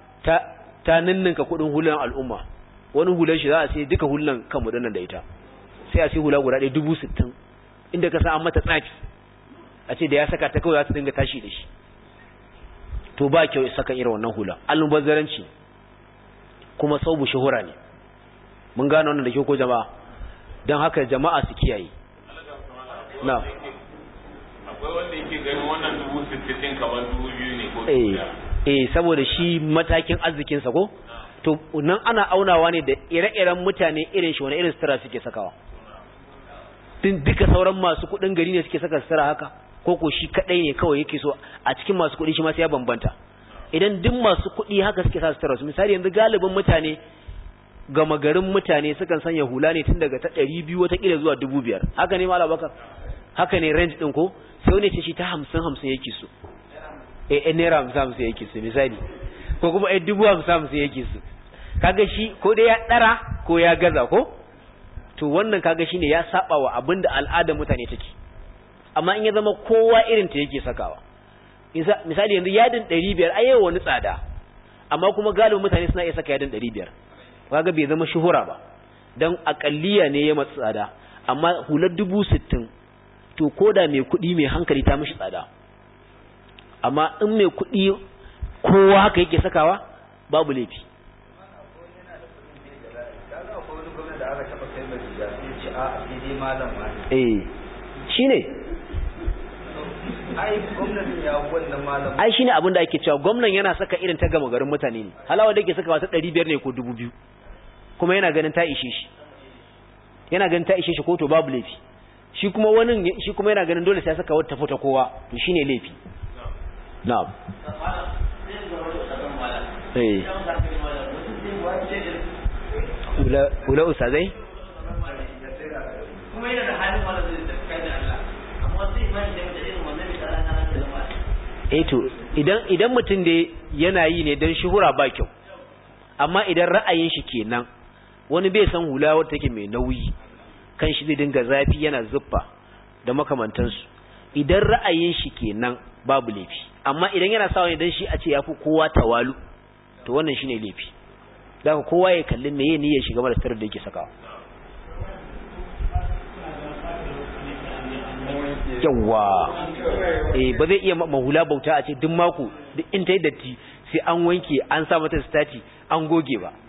S1: ta ninninka kudin hulan al'umma wani hulan shi za a sai duka hulan kan mu dinnan da ita sai a sai hula guda 60,000 inda ka sa an mata tsafi a ce da ya saka ta kawai za ta dinga tashi da shi to ba kyau saka irin wannan hula almubazzaranci kuma saubu shuhura ne mun gane wannan da ke ko jama'a don haka jama'a su kiyaye na
S2: akwai wanda yake ganin wannan 60,000 kamar 2,000 ne ko
S1: saboda shi matakin arzikin sa ko to nan ana aunawa ne da ire-iren mutane irin shi wani irin sutura suke sakawa din duka sauran masu kudin gari ne suke saka sutura haka ko ko shi kadai ne kawai yake so a cikin masu kudi shi ma sai ya bambanta idan duk masu kuɗi haka suke sa sutura su misali yanzu galibin mutane gama garin mutane sukan sanya hula ne tun daga ta 200 wata kila zuwa 5,000 haka ne malam Bakar haka ne range din ko sai wani ce shi ta 50 yake so naira 50 yake so misali ko kuma 50 yake so kaga shi ko dai ya dara ko ya gaza ko to wannan kaga shine ya saba wa abinda al'adar mutane take amma in ya zama kowa irin ta yake sakawa misali yanzu yadin 500 ayewa wani tsada amma kuma galibin mutane suna iya saka yadin 500 kaga bai zama shuhura ba dan akalliya ne ya matsa tsada amma hular 60,000 to koda mai kuɗi mai hankali ta mishi tsada amma in mai kuɗi kowa haka yake sakawa babu laifi shine ai shine abin da ake cewa gwamnan yana saka irin ta gama garin mutane ne halawa da yake saka wata 500 ne ko 2,000 kuma yana ganin ta ishe shi ko to babu laifi shi kuma yana ganin dole sai ya saka wata fota kowa to shine laifi na'am ula ustazai kuma yana da halin wala da kai da Allah amma sai mai da irin wannan misali to idan mutum da yana yi ne dan shuhura ba kyau amma idan ra'ayin shi kenan wani bai san hula wadda take mai nauyi kan shi zai dinga zafi yana zuffa da makamantansu idan ra'ayin shi kenan babu laifi amma idan yana sawa ne dan shi a ce yafi kowa tawalu to wannan shine laifi daga kowa ya kalli meye niyyar shi game da sirrin da yake sakawa yawa ba zai iya mahula bauta a ce duk mako duk in ta yi datti sai an wanke an sa mata stati an goge ba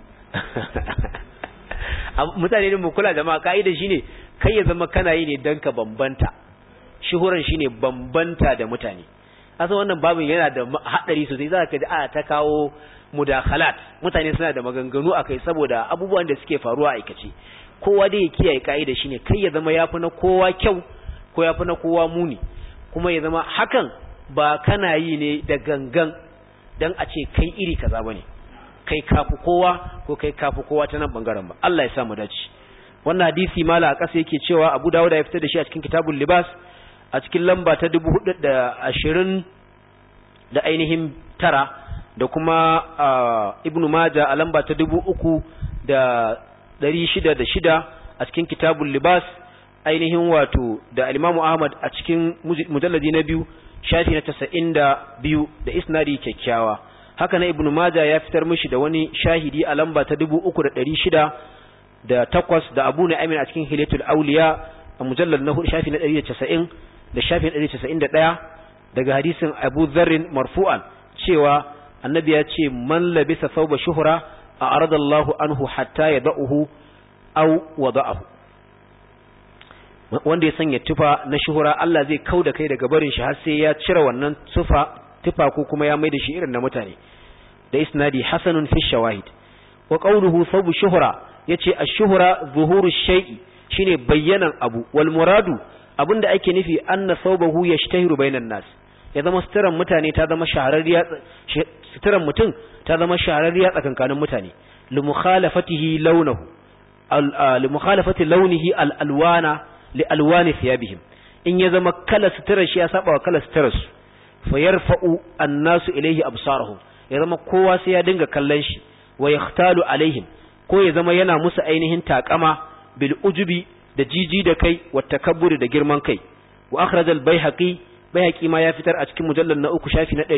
S1: mutane ne mu kula da ma kaida shine kai ya zama kana yi ne dan ka bambanta shuhuran shine bambanta da mutane asa wannan babin yana da hadari sosai zaka ji ta kawo mudakhalat mutane suna da maganganu akai saboda abubuwan da suke faruwa a aikace kowa dai ya kiyaye kaida shine kai ya zama yafi na kowa kyau ko yafi na kowa muni kuma ya zama hakan ba kana yi ne da gangan dan a ce kai iri kaza bane kai kafu kowa ko kai kafu kowa ta nan bangaren ba Allah ya sa mu dace wannan hadisi mala a ƙasa yake cewa Abu Dawud ya fitar da shi a cikin Kitabul Libas a cikin lamba ta 420 da ainihin tara da kuma Ibn Majah a lamba ta 3606 a cikin Kitabul Libas ainihin wato da al-Imam Ahmad a cikin mujalladi na 2 shafi na 92 da isnadi kyakkyawa haka na Ibn Majah ya fitar mishi da wani shahidi a lamba ta 3608 da Abu Nu'aym a cikin Hilatul Awliya a mujallad na 4 shafi na 190 da shafi na 191 daga hadisin Abu Dharr marfu'an cewa annabi ya ce man labisa thawba shuhra a'rada Allahu anhu hatta yada'uhu aw wada'ahu wanda ya sanya tufa na shuhura Allah zai kauda kai daga barin shi har sai ya cire wannan tufa ko kuma ya maida shi irin na mutane da isnadi hasanun fi shawahid wa qawluhu thawbu shuhra yace ash-shuhra zuhuru shay'i shine bayyanan abu wal muradu abinda ake nufi anna thawbahu yashtahiru bainan nas ya zama sitiran mutane ta zama shahararriya sitiran mutum ta zama shahararriya tsakankanin mutane li mukhalafatihi launuhu li mukhalafati launihi al alwana li alwani thiyabihim in ya zama kala sitirar shi ya saba wa kala sitirar su fayarfa'u an-nasu ilayhi absarahum ya zama kowa sai ya dinga kallon shi wa yahtalu alaihim ko ya zama yana musu ainihin takama bil ujubi da jiji da kai wa takabburi da girman kai wa akhraj al-baihaqi ma ya fitar a cikin mujallal na 3 shafi na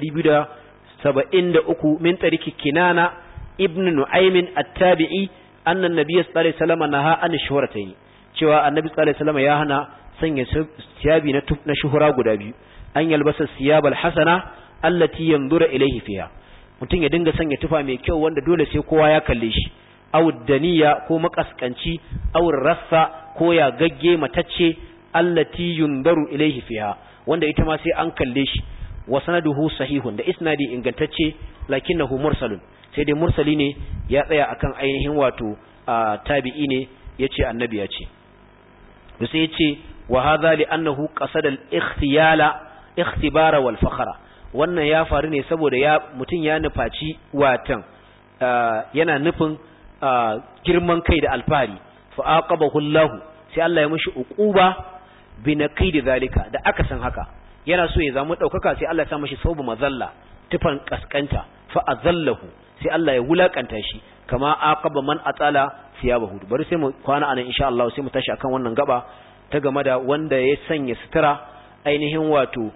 S1: 273 min tariki kinana ibn nu'aym at-tabi'i anna an-nabiy sallallahu alaihi wasallam naha an shuhratayn cewa annabi sallallahu alaihi wasallam ya hana sanya siyabi na shuhura guda biyu an yalbasa siyabal hasana allati yanzura ilayhi fiha mutum ya dinga sanya tufa mai kyau wanda dole sai kowa ya kalle shi aw daniya ko makaskanci aw rassa ko ya gagge matacce allati yundaru ilayhi fiha wanda ita ma sai an kalle shi wa sanaduhu sahihun da isnadi ingantacce lakinnahu mursalun sai dai mursali ne ya tsaya akan ainihin wato tabi'i ne yace annabi ya ce sai yace wa hadha li annahu qasada al-ikhtibara wal fakhra wannan ya faru ne saboda mutun ya nufaci watan yana nufin girman kai da alfahari fa aqabahu Allah sai Allah ya mishi uquba bi naqid zalika da aka san haka yana so ya zamu daukaka sai Allah ya sa mishi saubu mazalla tufan kaskanta fa azallahu sai Allah ya wulakanta shi kama aqaba man atala siyabahu bari sai mu kwana anan insha Allah sai mu tashi akan wannan gaba ta game da wanda ya sanya sutura ainihin wato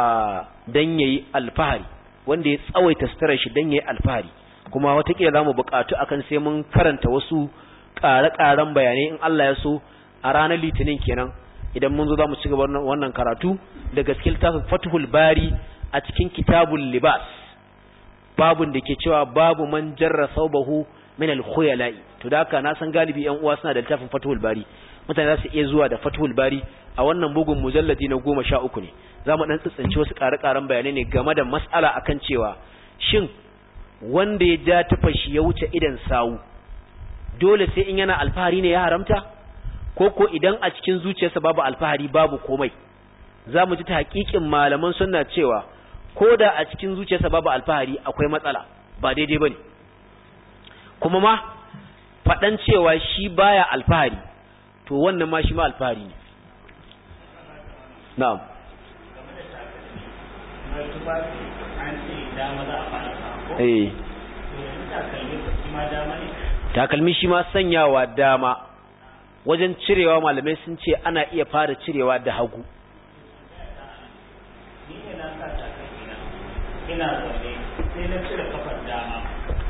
S1: dan yayi alfahari wanda ya tsawaita suturar shi dan yayi alfahari kuma watakila zamu buƙatu akan sai mun karanta wasu ƙare-ƙaren bayanai in Allah ya so a ranar litinin kenan idan mun zo zamu ci gaba wannan karatu daga cikin littafin Fathul Bari a cikin Kitabul Libas babun da ke cewa babu man jarra thawbahu min al-khuyala'i to da haka na san galibi ƴan uwa suna da littafin Fathul Bari mutane za su iya zuwa da Fathul Bari a wannan bugun mujalladi na 13 ne zamu dan tsitsince wasu ƙare-ƙaren bayanai ne game da mas'ala akan cewa shin wanda ya ja tufashi ya wuce idan sawu dole sai in yana alfahari ne ya haramta ko idan a cikin zuciyarsa babu alfahari babu komai zamu ji ta hakikin malaman sunna cewa koda a cikin zuciyarsa babu alfahari akwai matsala ba daidai bane kuma ma fadan cewa shi baya alfahari to wannan ma shi ma alfahari ne na'am takalmi shi ma sanyawa dama wajen cirewa malamai sun ce ana iya fara cirewa da hagu.
S4: ina zaune sai na cire kafar dama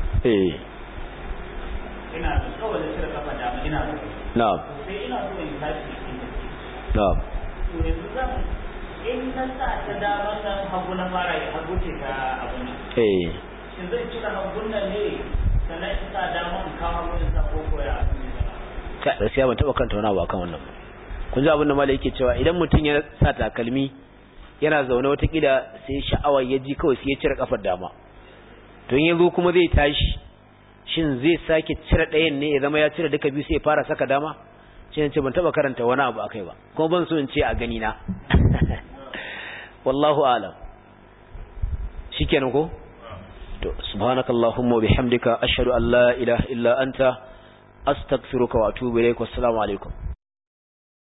S4: ina da kawai da cire kafar dama ina zaune sai ina so in tashi to yanzu zan in na sa ta dama nan hagu na fara hagu ce ta abun nan shin zan cire hagun nan ne sannan in sa dama in kawo hagu in sa koko ya
S1: gaskiya ban taba kanta wani abu akan wannan. Kun ji abin da malai yake cewa idan mutum ya sa takalmi yana zaune watakila sai sha'awar ya ji kawai sai ya cire kafar dama, to in yazo kuma zai tashi shin zai sake cire ɗayan ne ya zama ya cire duka biyu sai ya fara saka dama? Shi ne ce ban taba karanta wani abu akai ba kuma ban so in ce a gani na. Wallahu a'lam. Shikenan ko? To subhanakallahumma wa bihamdika ashhadu an la ilaha illa anta astaghfiruka wa atubu ilaik. Wassalamu alaikum.